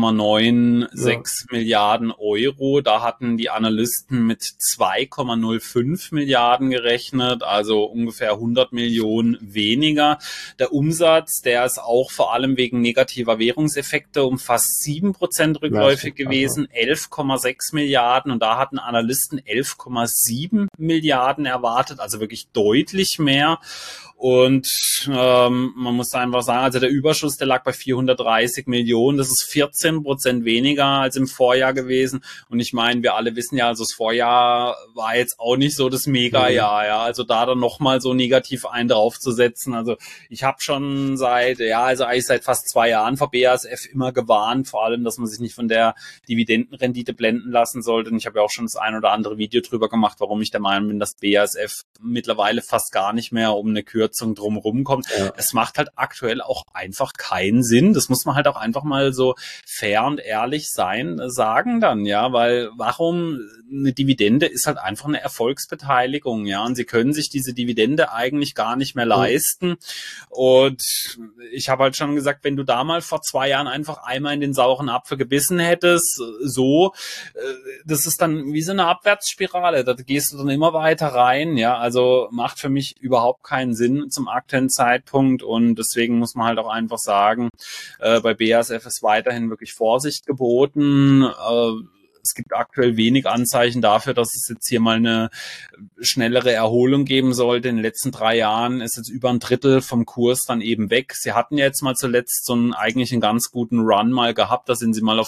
1,96 Milliarden Euro. Da hatten die Analysten mit 2,05 Milliarden gerechnet, also ungefähr 100 Millionen weniger. Der Umsatz, der ist auch vor allem wegen negativer Währungseffekte um fast 7% rückläufig gewesen, 11,6 Milliarden. Und da hatten Analysten 11,7 Milliarden erwartet, also wirklich deutlich mehr. Und man muss einfach sagen, also der Überschuss, der lag bei 430 Millionen. Das ist 14% weniger als im Vorjahr gewesen. Und ich meine, wir alle wissen ja, also das Vorjahr war jetzt auch nicht so das Mega-Jahr. Ja, also da dann nochmal so negativ einen draufzusetzen. Also ich habe schon eigentlich seit fast 2 Jahren vor BASF immer gewarnt, vor allem, dass man sich nicht von der Dividendenrendite blenden lassen sollte. Und ich habe ja auch schon das ein oder andere Video drüber gemacht, warum ich der Meinung bin, dass BASF mittlerweile fast gar nicht mehr um eine Kürzung drumherum kommt. Ja. Es macht halt aktuell auch einfach keinen Sinn. Das muss man halt auch einfach mal so fair und ehrlich sagen dann, ja, weil warum eine Dividende ist halt einfach eine Erfolgsbeteiligung, ja, und sie können sich diese Dividende eigentlich gar nicht mehr leisten. Und ich habe halt schon gesagt, wenn du da mal vor 2 Jahren einfach einmal in den sauren Apfel gebissen hättest, das ist dann wie so eine Abwärtsspirale, da gehst du dann immer weiter rein, ja, also macht für mich überhaupt keinen Sinn zum aktuellen Zeitpunkt und deswegen muss man halt auch einfach sagen, bei BASF ist weiterhin wirklich Vorsicht geboten. Es gibt aktuell wenig Anzeichen dafür, dass es jetzt hier mal eine schnellere Erholung geben sollte. In den letzten 3 Jahren ist jetzt über ein Drittel vom Kurs dann eben weg. Sie hatten jetzt mal zuletzt eigentlich einen ganz guten Run mal gehabt. Da sind sie mal auf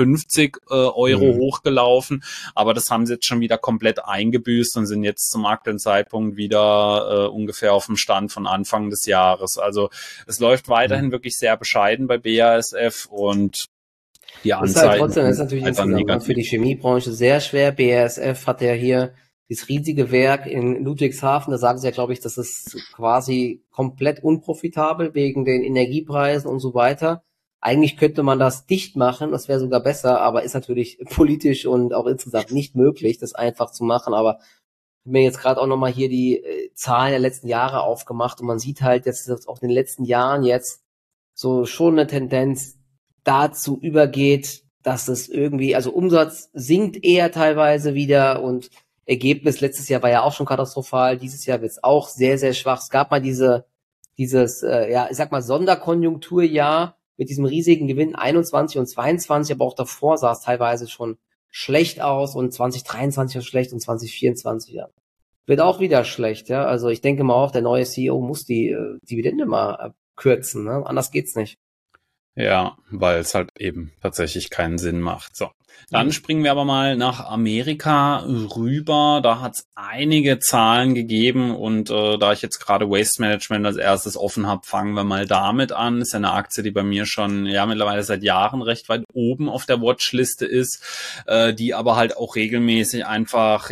54 Euro hochgelaufen. Aber das haben sie jetzt schon wieder komplett eingebüßt und sind jetzt zum aktuellen Zeitpunkt wieder ungefähr auf dem Stand von Anfang des Jahres. Also es läuft weiterhin wirklich sehr bescheiden bei BASF und die Anzeigen ist halt trotzdem, das ist natürlich insgesamt für die Chemiebranche sehr schwer. BASF hat ja hier dieses riesige Werk in Ludwigshafen, da sagen sie ja, glaube ich, das ist quasi komplett unprofitabel wegen den Energiepreisen und so weiter. Eigentlich könnte man das dicht machen, das wäre sogar besser, aber ist natürlich politisch und auch insgesamt nicht möglich, das einfach zu machen. Aber ich habe mir jetzt gerade auch nochmal hier die Zahlen der letzten Jahre aufgemacht und man sieht halt jetzt auch in den letzten Jahren jetzt so schon eine Tendenz dazu übergeht, dass es irgendwie, also Umsatz sinkt eher teilweise wieder und Ergebnis letztes Jahr war ja auch schon katastrophal, dieses Jahr wird es auch sehr, sehr schwach. Es gab mal dieses, ich sag mal Sonderkonjunkturjahr mit diesem riesigen Gewinn 21 und 22, aber auch davor sah es teilweise schon schlecht aus und 2023 war schlecht und 2024 ja. Wird auch wieder schlecht, ja. Also ich denke mal auch, der neue CEO muss die Dividende mal kürzen, ne? Anders geht's nicht. Ja, weil es halt eben tatsächlich keinen Sinn macht. So, dann springen wir aber mal nach Amerika rüber. Da hat es einige Zahlen gegeben und da ich jetzt gerade Waste Management als erstes offen habe, fangen wir mal damit an. Ist ja eine Aktie, die bei mir schon mittlerweile seit Jahren recht weit oben auf der Watchliste ist, die aber halt auch regelmäßig einfach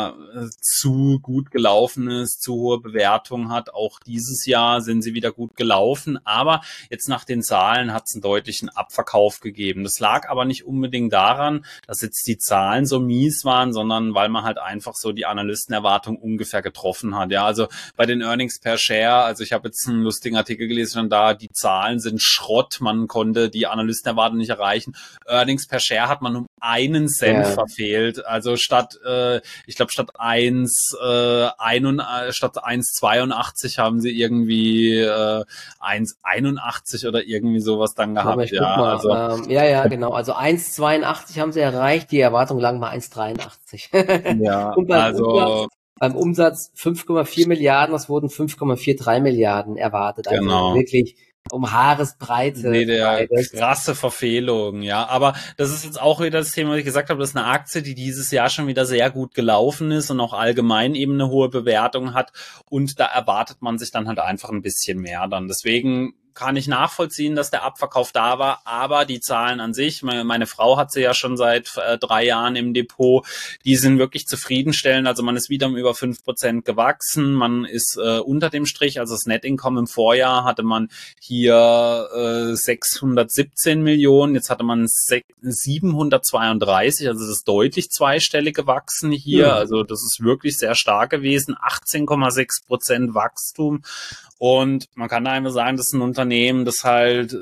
zu gut gelaufen ist, zu hohe Bewertung hat. Auch dieses Jahr sind sie wieder gut gelaufen, aber jetzt nach den Zahlen hat es einen deutlichen Abverkauf gegeben. Das lag aber nicht unbedingt daran, daran, dass jetzt die Zahlen so mies waren, sondern weil man halt einfach so die Analystenerwartung ungefähr getroffen hat. Ja, also bei den Earnings per Share, also ich habe jetzt einen lustigen Artikel gelesen, und da die Zahlen sind Schrott, man konnte die Analystenerwartung nicht erreichen. Earnings per Share hat man um 1 Cent verfehlt, also statt ich glaube statt 1,82 haben sie irgendwie 1,81 oder irgendwie sowas dann gehabt. Aber ich guck mal, also genau. Also 1,82 haben sie erreicht, die Erwartung lagen bei 1,83. ja, Und beim Umsatz 5,4 Milliarden, es wurden 5,43 Milliarden erwartet. Also genau. wirklich um Haaresbreite. Nee, der krasse Verfehlung, ja. Aber das ist jetzt auch wieder das Thema, was ich gesagt habe, das ist eine Aktie, die dieses Jahr schon wieder sehr gut gelaufen ist und auch allgemein eben eine hohe Bewertung hat. Und da erwartet man sich dann halt einfach ein bisschen mehr dann. Deswegen kann ich nachvollziehen, dass der Abverkauf da war, aber die Zahlen an sich, meine Frau hat sie ja schon seit 3 Jahren im Depot, die sind wirklich zufriedenstellend. Also man ist wieder um über 5% gewachsen, man ist unter dem Strich, also das Net Income im Vorjahr hatte man hier 617 Millionen, jetzt hatte man 732, also das ist deutlich zweistellig gewachsen hier, also das ist wirklich sehr stark gewesen, 18,6% Wachstum. Und man kann da einfach sagen, das ist ein Unternehmen, das halt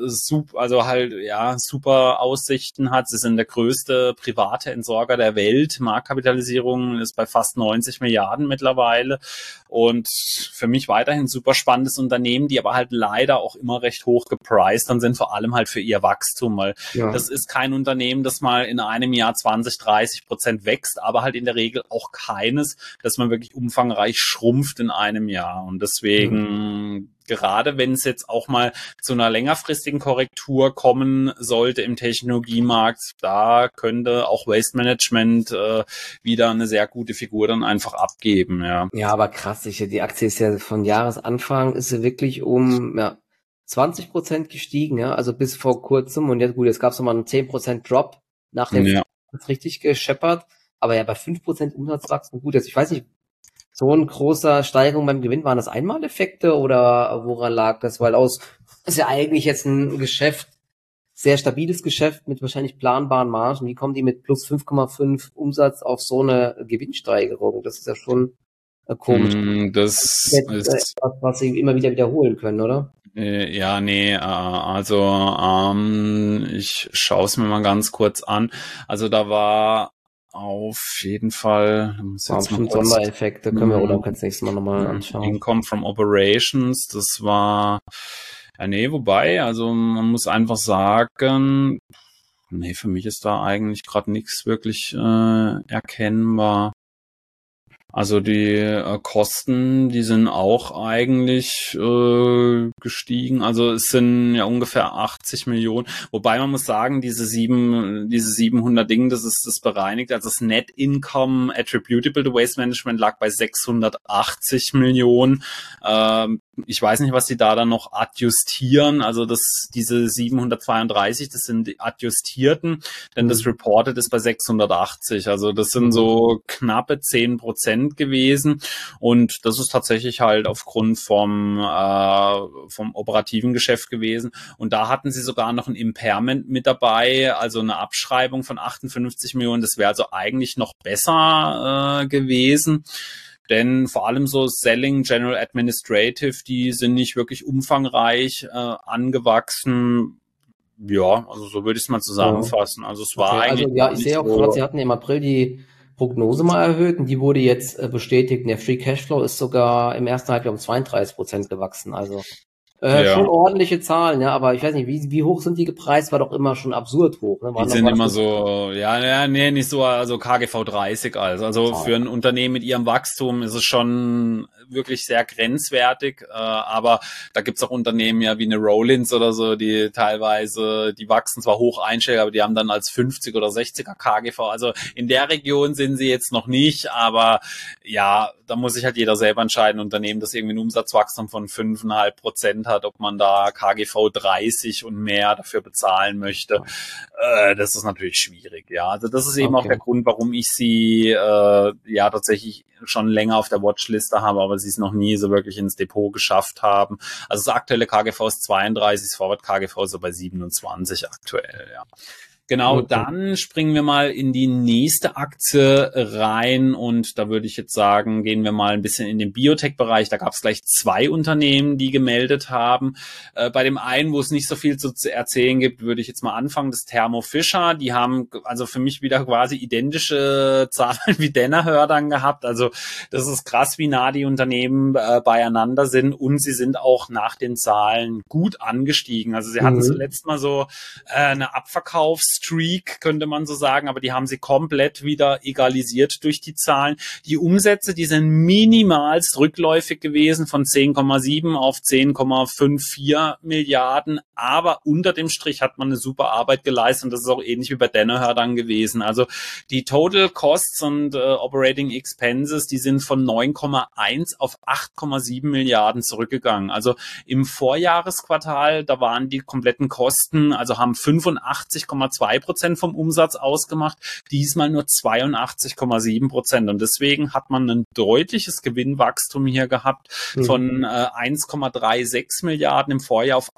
super Aussichten hat. Sie sind der größte private Entsorger der Welt. Marktkapitalisierung ist bei fast 90 Milliarden mittlerweile. Und für mich weiterhin super spannendes Unternehmen, die aber halt leider auch immer recht hoch gepriced dann sind, vor allem halt für ihr Wachstum, weil das ist kein Unternehmen, das mal in einem Jahr 20-30% wächst, aber halt in der Regel auch keines, dass man wirklich umfangreich schrumpft in einem Jahr. Und deswegen, gerade wenn es jetzt auch mal zu einer längerfristigen Korrektur kommen sollte im Technologiemarkt, da könnte auch Waste Management wieder eine sehr gute Figur dann einfach abgeben. Ja, aber krass, die Aktie ist ja von Jahresanfang, ist sie wirklich um 20% gestiegen, ja, also bis vor kurzem. Und jetzt gab es nochmal einen 10% Drop nach dem hat's richtig gescheppert, aber ja bei 5% Umsatzwachstum, gut, jetzt ich weiß nicht, so ein großer Steigerung beim Gewinn, waren das Einmaleffekte oder woran lag das? Weil ist ja eigentlich jetzt ein Geschäft, sehr stabiles Geschäft mit wahrscheinlich planbaren Margen. Wie kommen die mit plus 5,5 Umsatz auf so eine Gewinnsteigerung? Das ist ja schon komisch. Das ist etwas, was sie immer wieder wiederholen können, oder? ja, nee, ich schaue es mir mal ganz kurz an. Also da war auf jeden Fall, Sondereffekte können wir oder das nächste Mal nochmal anschauen. Income from Operations, das war, wobei, also man muss einfach sagen, für mich ist da eigentlich gerade nichts wirklich erkennbar. Also die Kosten, die sind auch eigentlich gestiegen. Also es sind ja ungefähr 80 Millionen. Wobei man muss sagen, diese 700 Dinge, das ist das bereinigt. Also das Net Income attributable to Waste Management lag bei 680 Millionen. Ich weiß nicht, was die da dann noch adjustieren. Also diese 732, das sind die adjustierten, denn das Reported ist bei 680. Also das sind so knappe 10% gewesen. Und das ist tatsächlich halt aufgrund vom operativen Geschäft gewesen. Und da hatten sie sogar noch ein Impairment mit dabei, also eine Abschreibung von 58 Millionen. Das wäre also eigentlich noch besser gewesen. Denn vor allem so Selling, General Administrative, die sind nicht wirklich umfangreich angewachsen. Ja, also so würde ich es mal zusammenfassen. Also es war eigentlich. Also ich sehe auch gerade, Sie hatten im April die Prognose mal erhöht und die wurde jetzt bestätigt. Und der Free Cashflow ist sogar im ersten Halbjahr um 32% gewachsen. Also schon ordentliche Zahlen, ja, aber ich weiß nicht, wie hoch sind die gepreist? War doch immer schon absurd hoch. Ne? Die sind immer so, nicht so, also KGV 30 also für ein Unternehmen mit ihrem Wachstum ist es schon wirklich sehr grenzwertig, aber da gibt's auch Unternehmen ja wie eine Rollins oder so, die teilweise, die wachsen zwar hoch einstellig, aber die haben dann als 50 oder 60er KGV, also in der Region sind sie jetzt noch nicht, aber ja, da muss sich halt jeder selber entscheiden, Unternehmen, das irgendwie ein Umsatzwachstum von 5,5% hat, ob man da KGV 30 und mehr dafür bezahlen möchte. Das ist natürlich schwierig, ja. Also das ist eben auch der Grund, warum ich sie tatsächlich schon länger auf der Watchliste habe, aber sie es noch nie so wirklich ins Depot geschafft haben. Also das aktuelle KGV ist 32, das Forward KGV ist so bei 27 aktuell, ja. Genau, Okay. dann springen wir mal in die nächste Aktie rein und da würde ich jetzt sagen, gehen wir mal ein bisschen in den Biotech-Bereich. Da gab es gleich 2 Unternehmen, die gemeldet haben. Bei dem einen, wo es nicht so viel zu erzählen gibt, würde ich jetzt mal anfangen, das Thermo Fisher. Die haben also für mich wieder quasi identische Zahlen wie Danaher dann gehabt. Also das ist krass, wie nah die Unternehmen beieinander sind und sie sind auch nach den Zahlen gut angestiegen. Also sie hatten zuletzt mal so eine Abverkaufsstreak, könnte man so sagen, aber die haben sie komplett wieder egalisiert durch die Zahlen. Die Umsätze, die sind minimalst rückläufig gewesen von 10,7 auf 10,54 Milliarden, aber unter dem Strich hat man eine super Arbeit geleistet und das ist auch ähnlich wie bei Danaher dann gewesen. Also die Total Costs und Operating Expenses, die sind von 9,1 auf 8,7 Milliarden zurückgegangen. Also im Vorjahresquartal, da waren die kompletten Kosten, also haben 85,2% vom Umsatz ausgemacht, diesmal nur 82,7%. Und deswegen hat man ein deutliches Gewinnwachstum hier gehabt von 1,36 Milliarden im Vorjahr auf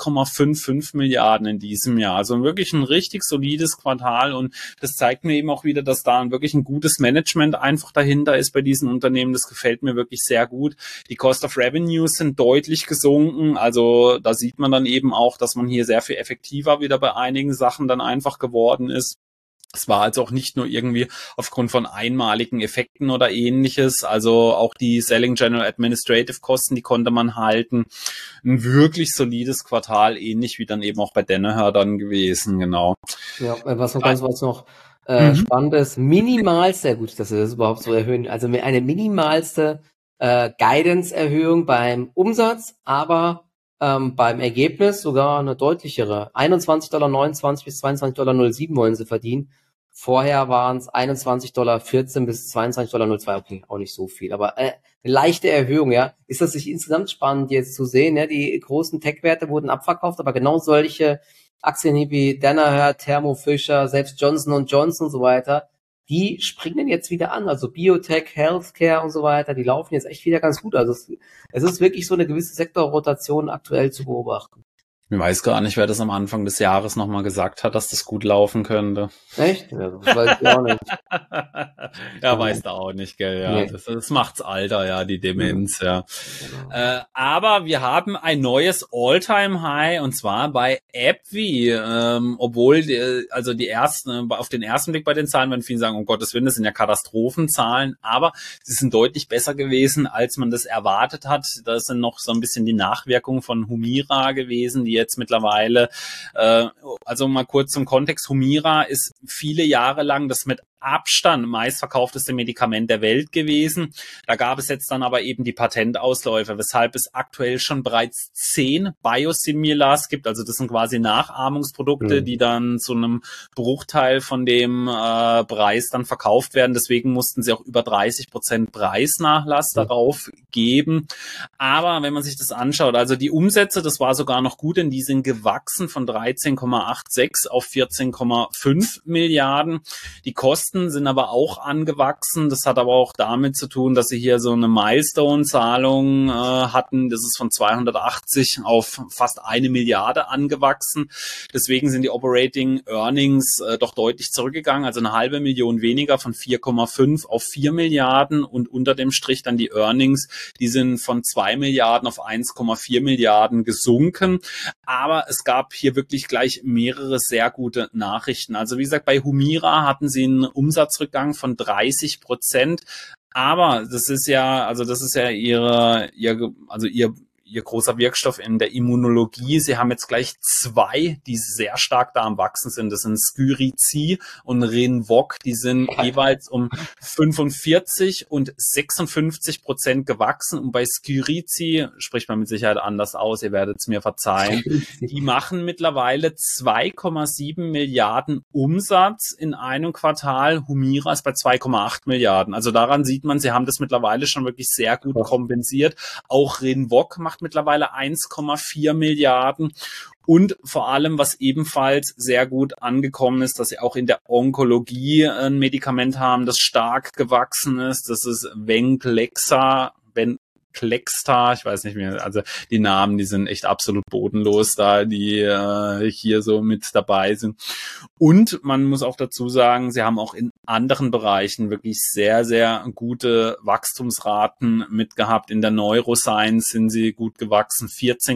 1,55 Milliarden in diesem Jahr. Also wirklich ein richtig solides Quartal und das zeigt mir eben auch wieder, dass da wirklich ein gutes Management einfach dahinter ist bei diesen Unternehmen. Das gefällt mir wirklich sehr gut. Die Cost of Revenues sind deutlich gesunken. Also da sieht man dann eben auch, dass man hier sehr viel effektiver wieder bei einigen Sachen dann einfach geworden ist. Es war also auch nicht nur irgendwie aufgrund von einmaligen Effekten oder ähnliches, also auch die Selling General Administrative Kosten, die konnte man halten. Ein wirklich solides Quartal, ähnlich wie dann eben auch bei Danaher dann gewesen, genau. Ja, was noch Mhm. spannend ist, minimalste, gut, dass wir das überhaupt so erhöhen, also eine minimalste Guidance-Erhöhung beim Umsatz, aber beim Ergebnis sogar eine deutlichere. 21,29 bis 22,07 wollen sie verdienen. Vorher waren es 21,14 bis 22,02. Okay, auch nicht so viel, aber eine leichte Erhöhung, ja. Ist das nicht insgesamt spannend jetzt zu sehen, ja? Die großen Tech-Werte wurden abverkauft, aber genau solche Aktien wie Danaher, Thermo Fisher, selbst Johnson Johnson und so weiter, die springen jetzt wieder an. Also Biotech, Healthcare und so weiter, die laufen jetzt echt wieder ganz gut. Also es ist wirklich so eine gewisse Sektorrotation aktuell zu beobachten. Ich weiß gar nicht, wer das am Anfang des Jahres nochmal gesagt hat, dass das gut laufen könnte. Echt? Ja, das weiß ich auch nicht. Ja, weißt du auch nicht, gell, ja. Nee. Das macht's Alter, ja, die Demenz, ja. Genau. Aber wir haben ein neues All-Time-High und zwar bei AbbVie, obwohl also die ersten, auf den ersten Blick bei den Zahlen werden viele sagen, um Gottes Willen, das sind ja Katastrophenzahlen, aber sie sind deutlich besser gewesen, als man das erwartet hat. Das sind noch so ein bisschen die Nachwirkungen von Humira gewesen, die jetzt mittlerweile, also mal kurz zum Kontext, Humira ist viele Jahre lang das mit Abstand meistverkaufteste Medikament der Welt gewesen. Da gab es jetzt dann aber eben die Patentausläufe, weshalb es aktuell schon bereits 10 Biosimilars gibt. Also das sind quasi Nachahmungsprodukte, die dann zu einem Bruchteil von dem Preis dann verkauft werden. Deswegen mussten sie auch über 30% Preisnachlass darauf geben. Aber wenn man sich das anschaut, also die Umsätze, das war sogar noch gut, denn die sind gewachsen von 13,86 auf 14,5 Milliarden. Die Kosten sind aber auch angewachsen. Das hat aber auch damit zu tun, dass sie hier so eine Milestone-Zahlung hatten. Das ist von 280 auf fast 1 Milliarde angewachsen. Deswegen sind die Operating Earnings doch deutlich zurückgegangen. Also 0,5 Million weniger von 4,5 auf 4 Milliarden und unter dem Strich dann die Earnings, die sind von 2 Milliarden auf 1,4 Milliarden gesunken. Aber es gab hier wirklich gleich mehrere sehr gute Nachrichten. Also wie gesagt, bei Humira hatten sie einen Umsatzrückgang von 30%. Aber das ist ja ihr großer Wirkstoff in der Immunologie. Sie haben jetzt gleich 2, die sehr stark da am Wachsen sind. Das sind Skyrizi und Rinvoq. Die sind jeweils um 45 und 56% gewachsen. Und bei Skyrizi spricht man mit Sicherheit anders aus. Ihr werdet es mir verzeihen. Die machen mittlerweile 2,7 Milliarden Umsatz in einem Quartal. Humira ist bei 2,8 Milliarden. Also daran sieht man, sie haben das mittlerweile schon wirklich sehr gut kompensiert. Auch Rinvoq macht mittlerweile 1,4 Milliarden. Und vor allem, was ebenfalls sehr gut angekommen ist, dass sie auch in der Onkologie ein Medikament haben, das stark gewachsen ist. Das ist Venclexa. Kleckstar, ich weiß nicht mehr, also die Namen, die sind echt absolut bodenlos da, die hier so mit dabei sind. Und man muss auch dazu sagen, sie haben auch in anderen Bereichen wirklich sehr, sehr gute Wachstumsraten mitgehabt. In der Neuroscience sind sie gut gewachsen,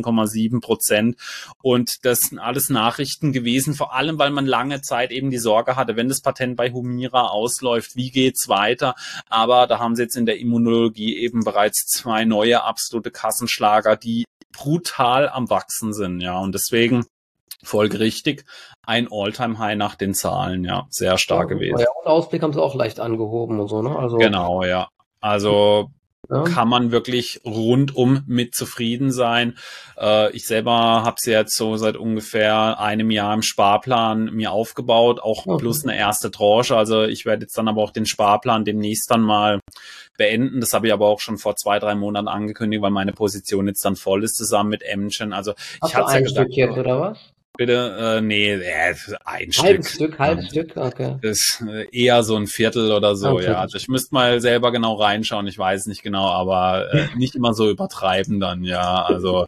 14,7%. Und das sind alles Nachrichten gewesen, vor allem, weil man lange Zeit eben die Sorge hatte, wenn das Patent bei Humira ausläuft, wie geht's weiter? Aber da haben sie jetzt in der Immunologie eben bereits 2 neue absolute Kassenschlager, die brutal am Wachsen sind, ja. Und deswegen folgerichtig ein All-Time-High nach den Zahlen, ja. Sehr stark gewesen. Ja, und Ausblick haben sie auch leicht angehoben und so, ne? Also, genau, ja. Also kann man wirklich rundum mit zufrieden sein. Ich selber habe sie jetzt so seit ungefähr einem Jahr im Sparplan mir aufgebaut, auch plus eine erste Tranche. Also ich werde jetzt dann aber auch den Sparplan demnächst dann mal beenden. Das habe ich aber auch schon vor 2-3 Monaten angekündigt, weil meine Position jetzt dann voll ist zusammen mit Emgen. Also ich hatte ein Stück jetzt, oder was? Bitte, nee, ein Stück. Halbes Stück, okay. Das ist eher so ein Viertel oder so, Okay. ja. Also ich müsste mal selber genau reinschauen, ich weiß nicht genau, aber nicht immer so übertreiben dann, ja. Also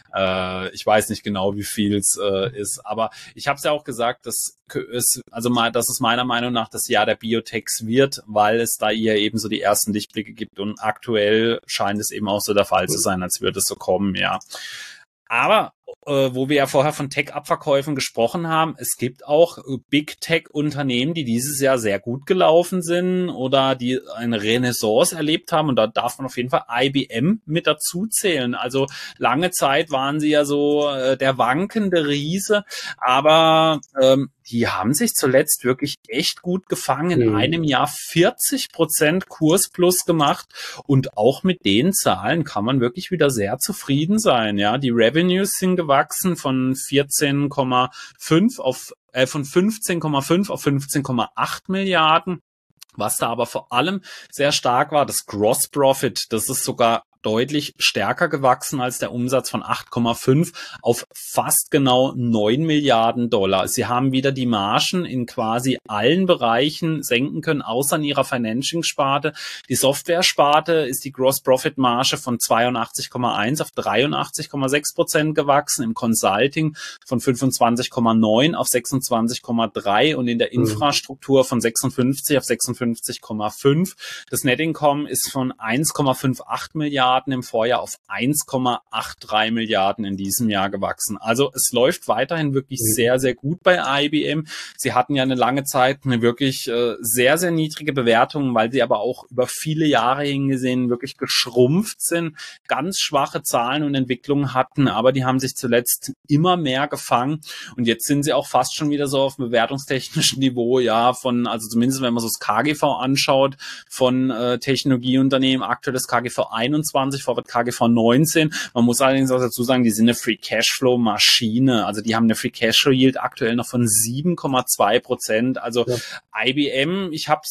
ich weiß nicht genau, wie viel es ist, aber ich habe es ja auch gesagt, dass es meiner Meinung nach das Jahr der Biotechs wird, weil es da eher eben so die ersten Lichtblicke gibt und aktuell scheint es eben auch so der Fall zu sein, als würde es so kommen, ja. Aber wo wir ja vorher von Tech-Abverkäufen gesprochen haben, es gibt auch Big-Tech-Unternehmen, die dieses Jahr sehr gut gelaufen sind oder die eine Renaissance erlebt haben. Und da darf man auf jeden Fall IBM mit dazu zählen. Also lange Zeit waren sie ja so der wankende Riese, aber die haben sich zuletzt wirklich echt gut gefangen. In einem Jahr 40% Kursplus gemacht und auch mit den Zahlen kann man wirklich wieder sehr zufrieden sein. Ja, die Revenues sind gewachsen von 15,5 auf 15,8 Milliarden. Was da aber vor allem sehr stark war, das Gross Profit, das ist sogar deutlich stärker gewachsen als der Umsatz von 8,5 auf fast genau 9 Milliarden Dollar. Sie haben wieder die Margen in quasi allen Bereichen senken können, außer in ihrer Financing-Sparte. Die Software-Sparte ist die Gross-Profit-Marge von 82,1 auf 83,6% gewachsen, im Consulting von 25,9 auf 26,3 und in der Infrastruktur von 56 auf 56,5. Das Net Income ist von 1,58 Milliarden im Vorjahr auf 1,83 Milliarden in diesem Jahr gewachsen. Also es läuft weiterhin wirklich sehr, sehr gut bei IBM. Sie hatten ja eine lange Zeit eine wirklich sehr, sehr niedrige Bewertung, weil sie aber auch über viele Jahre hingesehen wirklich geschrumpft sind, ganz schwache Zahlen und Entwicklungen hatten, aber die haben sich zuletzt immer mehr gefangen und jetzt sind sie auch fast schon wieder so auf dem bewertungstechnischen Niveau, ja, also zumindest wenn man so das KGV anschaut, von Technologieunternehmen, aktuelles KGV 21, Forward KGV 19. Man muss allerdings auch dazu sagen, die sind eine Free Cashflow Maschine. Also die haben eine Free Cashflow Yield aktuell noch von 7,2%. Also ja. IBM, ich habe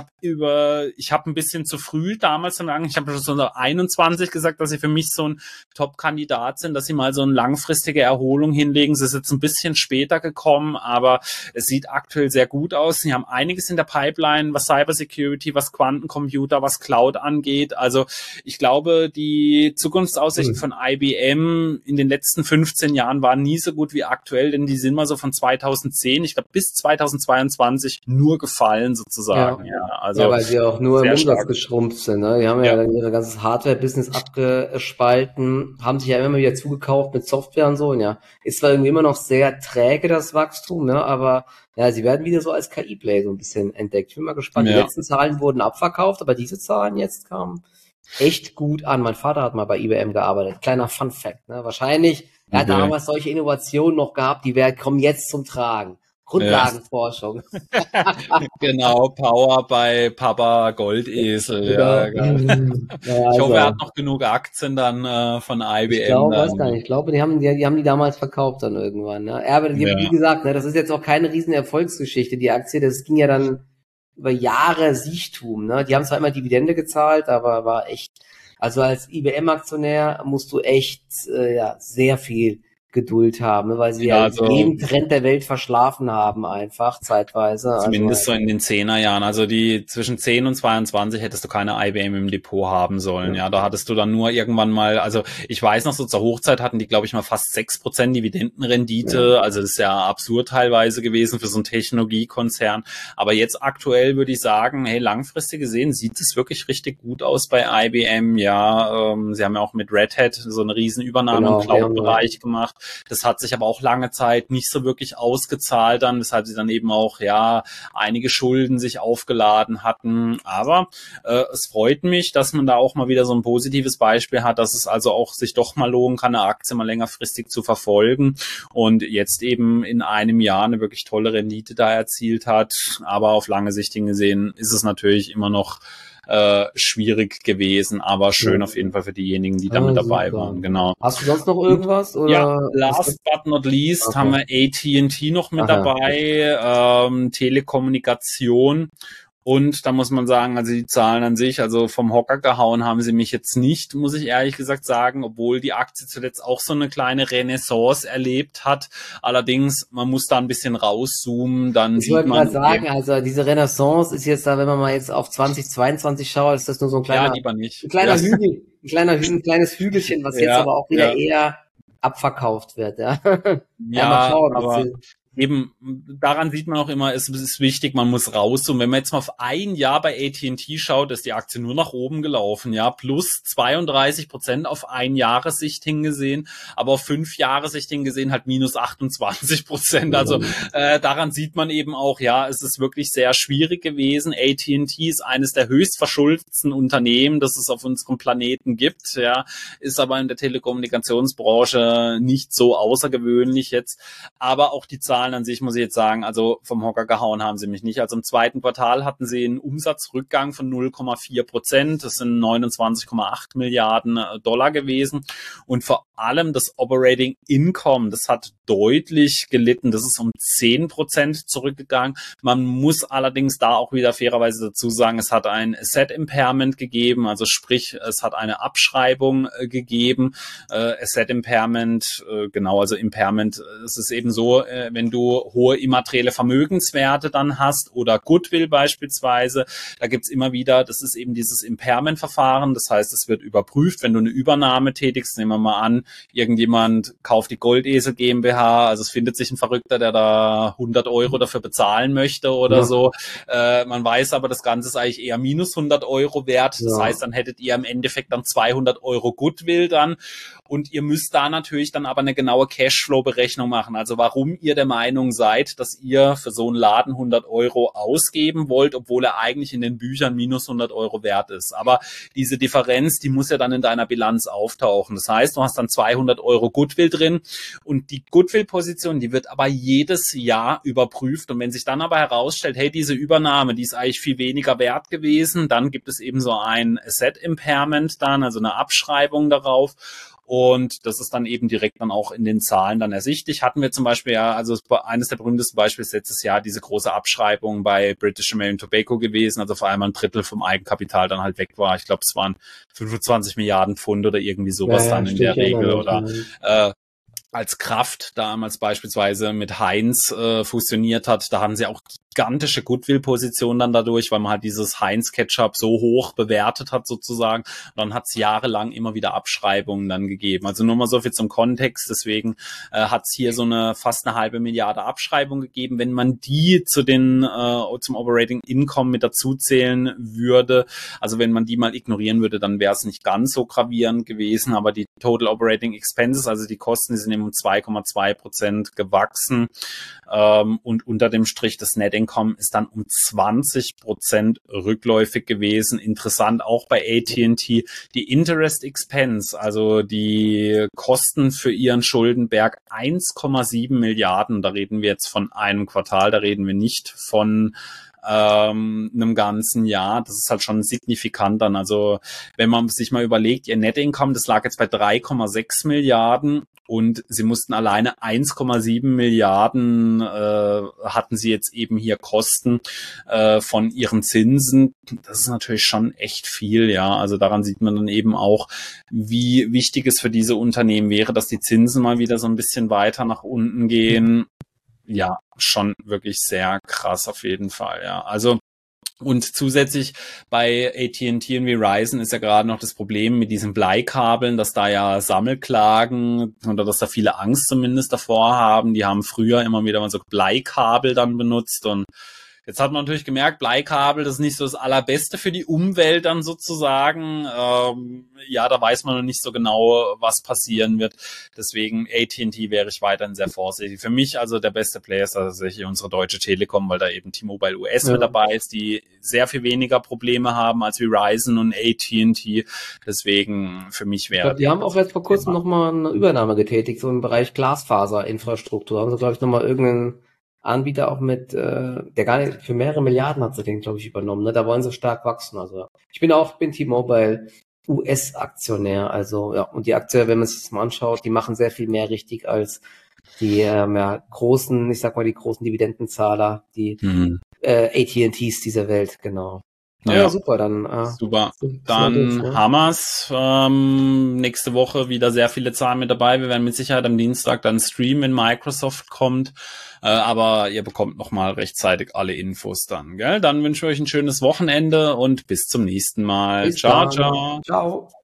ein bisschen zu früh damals sagen, ich habe schon so 21 gesagt, dass sie für mich so ein Top-Kandidat sind, dass sie mal so eine langfristige Erholung hinlegen. Es ist jetzt ein bisschen später gekommen, aber es sieht aktuell sehr gut aus. Sie haben einiges in der Pipeline, was Cybersecurity, was Quantencomputer, was Cloud angeht. Also ich glaube, die Zukunftsaussichten von IBM in den letzten 15 Jahren waren nie so gut wie aktuell, denn die sind mal so von 2010, ich glaube bis 2022 nur gefallen sozusagen. Also weil sie auch nur im Umsatz geschrumpft sind. Ne? Die haben ja dann ihre ganzes Hardware-Business abgespalten, haben sich ja immer wieder zugekauft mit Software und so. Und ja, ist zwar irgendwie immer noch sehr träge, das Wachstum, ne? Aber ja, sie werden wieder so als KI-Play so ein bisschen entdeckt. Ich bin mal gespannt. Die letzten Zahlen wurden abverkauft, aber diese Zahlen jetzt kamen echt gut an. Mein Vater hat mal bei IBM gearbeitet. Kleiner Fun-Fact. Ne? Wahrscheinlich, er hat damals solche Innovationen noch gehabt, die kommen jetzt zum Tragen. Grundlagenforschung. Genau, Power bei Papa Goldesel. Ja, ich hoffe, er hat noch genug Aktien dann von IBM. Ich glaube, weiß gar nicht. Ich glaube, die haben die damals verkauft dann irgendwann. Ne? Aber wie gesagt, ne, das ist jetzt auch keine riesen Erfolgsgeschichte, die Aktie. Das ging ja dann über Jahre Siechtum. Ne? Die haben zwar immer Dividende gezahlt, aber war echt, also als IBM-Aktionär musst du echt sehr viel Geduld haben, ne, weil sie ja jeden Trend der Welt verschlafen haben, einfach zeitweise. Zumindest so in den 10er Jahren. Also die zwischen 10 und 22 hättest du keine IBM im Depot haben sollen. Ja, da hattest du dann nur irgendwann mal, also ich weiß noch, so zur Hochzeit hatten die, glaube ich, mal fast 6% Dividendenrendite. Ja. Also das ist ja absurd teilweise gewesen für so einen Technologiekonzern. Aber jetzt aktuell würde ich sagen, hey, langfristig gesehen sieht es wirklich richtig gut aus bei IBM. Ja, sie haben ja auch mit Red Hat so eine riesen Übernahme im Cloud-Bereich gemacht. Das hat sich aber auch lange Zeit nicht so wirklich ausgezahlt dann, weshalb sie dann eben auch, ja, einige Schulden sich aufgeladen hatten. Aber es freut mich, dass man da auch mal wieder so ein positives Beispiel hat, dass es also auch sich doch mal lohnen kann, eine Aktie mal längerfristig zu verfolgen und jetzt eben in einem Jahr eine wirklich tolle Rendite da erzielt hat. Aber auf lange Sicht gesehen ist es natürlich immer noch schwierig gewesen, aber schön auf jeden Fall für diejenigen, die damit dabei waren. Genau. Hast du sonst noch irgendwas? Oder ja, last but not least haben wir AT&T noch mit dabei, Telekommunikation. Und da muss man sagen, also die Zahlen an sich, also vom Hocker gehauen haben sie mich jetzt nicht, muss ich ehrlich gesagt sagen, obwohl die Aktie zuletzt auch so eine kleine Renaissance erlebt hat. Allerdings, man muss da ein bisschen rauszoomen, dann sieht man... Ich wollte mal sagen, also diese Renaissance ist jetzt da, wenn man mal jetzt auf 2022 schaut, ist das nur so ein kleiner, lieber nicht. Ein kleiner Hügel, ein kleines Hügelchen, was jetzt aber auch wieder eher abverkauft wird. Ja, mal schauen, aber... Eben, daran sieht man auch immer, es ist wichtig, man muss raus. Und wenn man jetzt mal auf ein Jahr bei AT&T schaut, ist die Aktie nur nach oben gelaufen, ja, plus 32% auf Einjahressicht hingesehen, aber auf 5-Jahressicht hingesehen halt minus 28%. Also daran sieht man eben auch, ja, es ist wirklich sehr schwierig gewesen. AT&T ist eines der höchst verschuldetsten Unternehmen, das es auf unserem Planeten gibt, ja, ist aber in der Telekommunikationsbranche nicht so außergewöhnlich jetzt. Aber auch die Zahlen an sich, muss ich jetzt sagen, also vom Hocker gehauen haben sie mich nicht. Also im zweiten Quartal hatten sie einen Umsatzrückgang von 0,4%. Das sind 29,8 Milliarden Dollar gewesen. Und vor allem das Operating Income, das hat deutlich gelitten. Das ist um 10% zurückgegangen. Man muss allerdings da auch wieder fairerweise dazu sagen, es hat ein Asset Impairment gegeben, also sprich, es hat eine Abschreibung gegeben. Asset Impairment, genau, also Impairment, es ist eben so, wenn du hohe immaterielle Vermögenswerte dann hast oder Goodwill beispielsweise, da gibt's immer wieder, das ist eben dieses Impairment-Verfahren, das heißt, es wird überprüft, wenn du eine Übernahme tätigst, nehmen wir mal an, irgendjemand kauft die Goldesel GmbH, also es findet sich ein Verrückter, der da 100 Euro dafür bezahlen möchte oder so, man weiß aber, das Ganze ist eigentlich eher minus 100 Euro wert, das heißt, dann hättet ihr im Endeffekt dann 200 Euro Goodwill dann und ihr müsst da natürlich dann aber eine genaue Cashflow-Berechnung machen, also warum ihr der Meinung seid, dass ihr für so einen Laden 100 Euro ausgeben wollt, obwohl er eigentlich in den Büchern minus 100 Euro wert ist. Aber diese Differenz, die muss ja dann in deiner Bilanz auftauchen. Das heißt, du hast dann 200 Euro Goodwill drin und die Goodwill-Position, die wird aber jedes Jahr überprüft und wenn sich dann aber herausstellt, hey, diese Übernahme, die ist eigentlich viel weniger wert gewesen, dann gibt es eben so ein Asset Impairment dann, also eine Abschreibung darauf. Und das ist dann eben direkt dann auch in den Zahlen dann ersichtlich. Hatten wir zum Beispiel ja, also eines der berühmtesten Beispiele ist letztes Jahr diese große Abschreibung bei British American Tobacco gewesen, also vor allem ein Drittel vom Eigenkapital dann halt weg war. Ich glaube, es waren 25 Milliarden Pfund oder irgendwie sowas dann in der Regel. Oder als Kraft damals beispielsweise mit Heinz fusioniert hat, da haben sie auch gigantische Goodwill-Position dann dadurch, weil man halt dieses Heinz-Ketchup so hoch bewertet hat sozusagen. Und dann hat es jahrelang immer wieder Abschreibungen dann gegeben. Also nur mal so viel zum Kontext. Deswegen hat es hier so eine fast eine halbe Milliarde Abschreibung gegeben. Wenn man die zu den zum Operating Income mit dazu zählen würde, also wenn man die mal ignorieren würde, dann wäre es nicht ganz so gravierend gewesen. Aber die Total Operating Expenses, also die Kosten, die sind eben um 2,2% gewachsen. Und unter dem Strich das Net Income ist dann um 20% rückläufig gewesen. Interessant auch bei AT&T die Interest Expense, also die Kosten für ihren Schuldenberg 1,7 Milliarden. Da reden wir jetzt von einem Quartal, da reden wir nicht von einem ganzen Jahr. Das ist halt schon signifikant dann. Also wenn man sich mal überlegt, ihr Net Income, das lag jetzt bei 3,6 Milliarden und sie mussten alleine 1,7 Milliarden hatten sie jetzt eben hier Kosten von ihren Zinsen. Das ist natürlich schon echt viel, ja. Also daran sieht man dann eben auch, wie wichtig es für diese Unternehmen wäre, dass die Zinsen mal wieder so ein bisschen weiter nach unten gehen. Ja, schon wirklich sehr krass auf jeden Fall, ja. Also und zusätzlich bei AT&T und Verizon ist ja gerade noch das Problem mit diesen Bleikabeln, dass da ja Sammelklagen oder dass da viele Angst zumindest davor haben. Die haben früher immer wieder mal so Bleikabel dann benutzt und jetzt hat man natürlich gemerkt, Bleikabel, das ist nicht so das Allerbeste für die Umwelt dann sozusagen. Ja, da weiß man noch nicht so genau, was passieren wird. Deswegen AT&T wäre ich weiterhin sehr vorsichtig. Für mich also der beste Player ist tatsächlich unsere Deutsche Telekom, weil da eben T-Mobile US mit dabei ist, die sehr viel weniger Probleme haben als Verizon und AT&T. Deswegen für mich wäre... Ich glaube, die haben auch jetzt vor kurzem nochmal eine Übernahme getätigt, so im Bereich Glasfaserinfrastruktur. Haben sie, glaube ich, nochmal irgendeinen Anbieter auch mit, der gar nicht, für mehrere Milliarden hat sie den, glaube ich, übernommen. Ne? Da wollen sie stark wachsen. Also ich bin T-Mobile US-Aktionär. Also ja, und die Aktie, wenn man sich das mal anschaut, die machen sehr viel mehr richtig als die großen, ich sag mal, die großen Dividendenzahler, die AT&Ts dieser Welt, genau. Ja, super, dann super. Dann haben wir's. Nächste Woche wieder sehr viele Zahlen mit dabei. Wir werden mit Sicherheit am Dienstag dann streamen, wenn Microsoft kommt. Aber ihr bekommt nochmal rechtzeitig alle Infos dann, gell? Dann wünsche ich euch ein schönes Wochenende und bis zum nächsten Mal. Ciao, ciao. Ciao.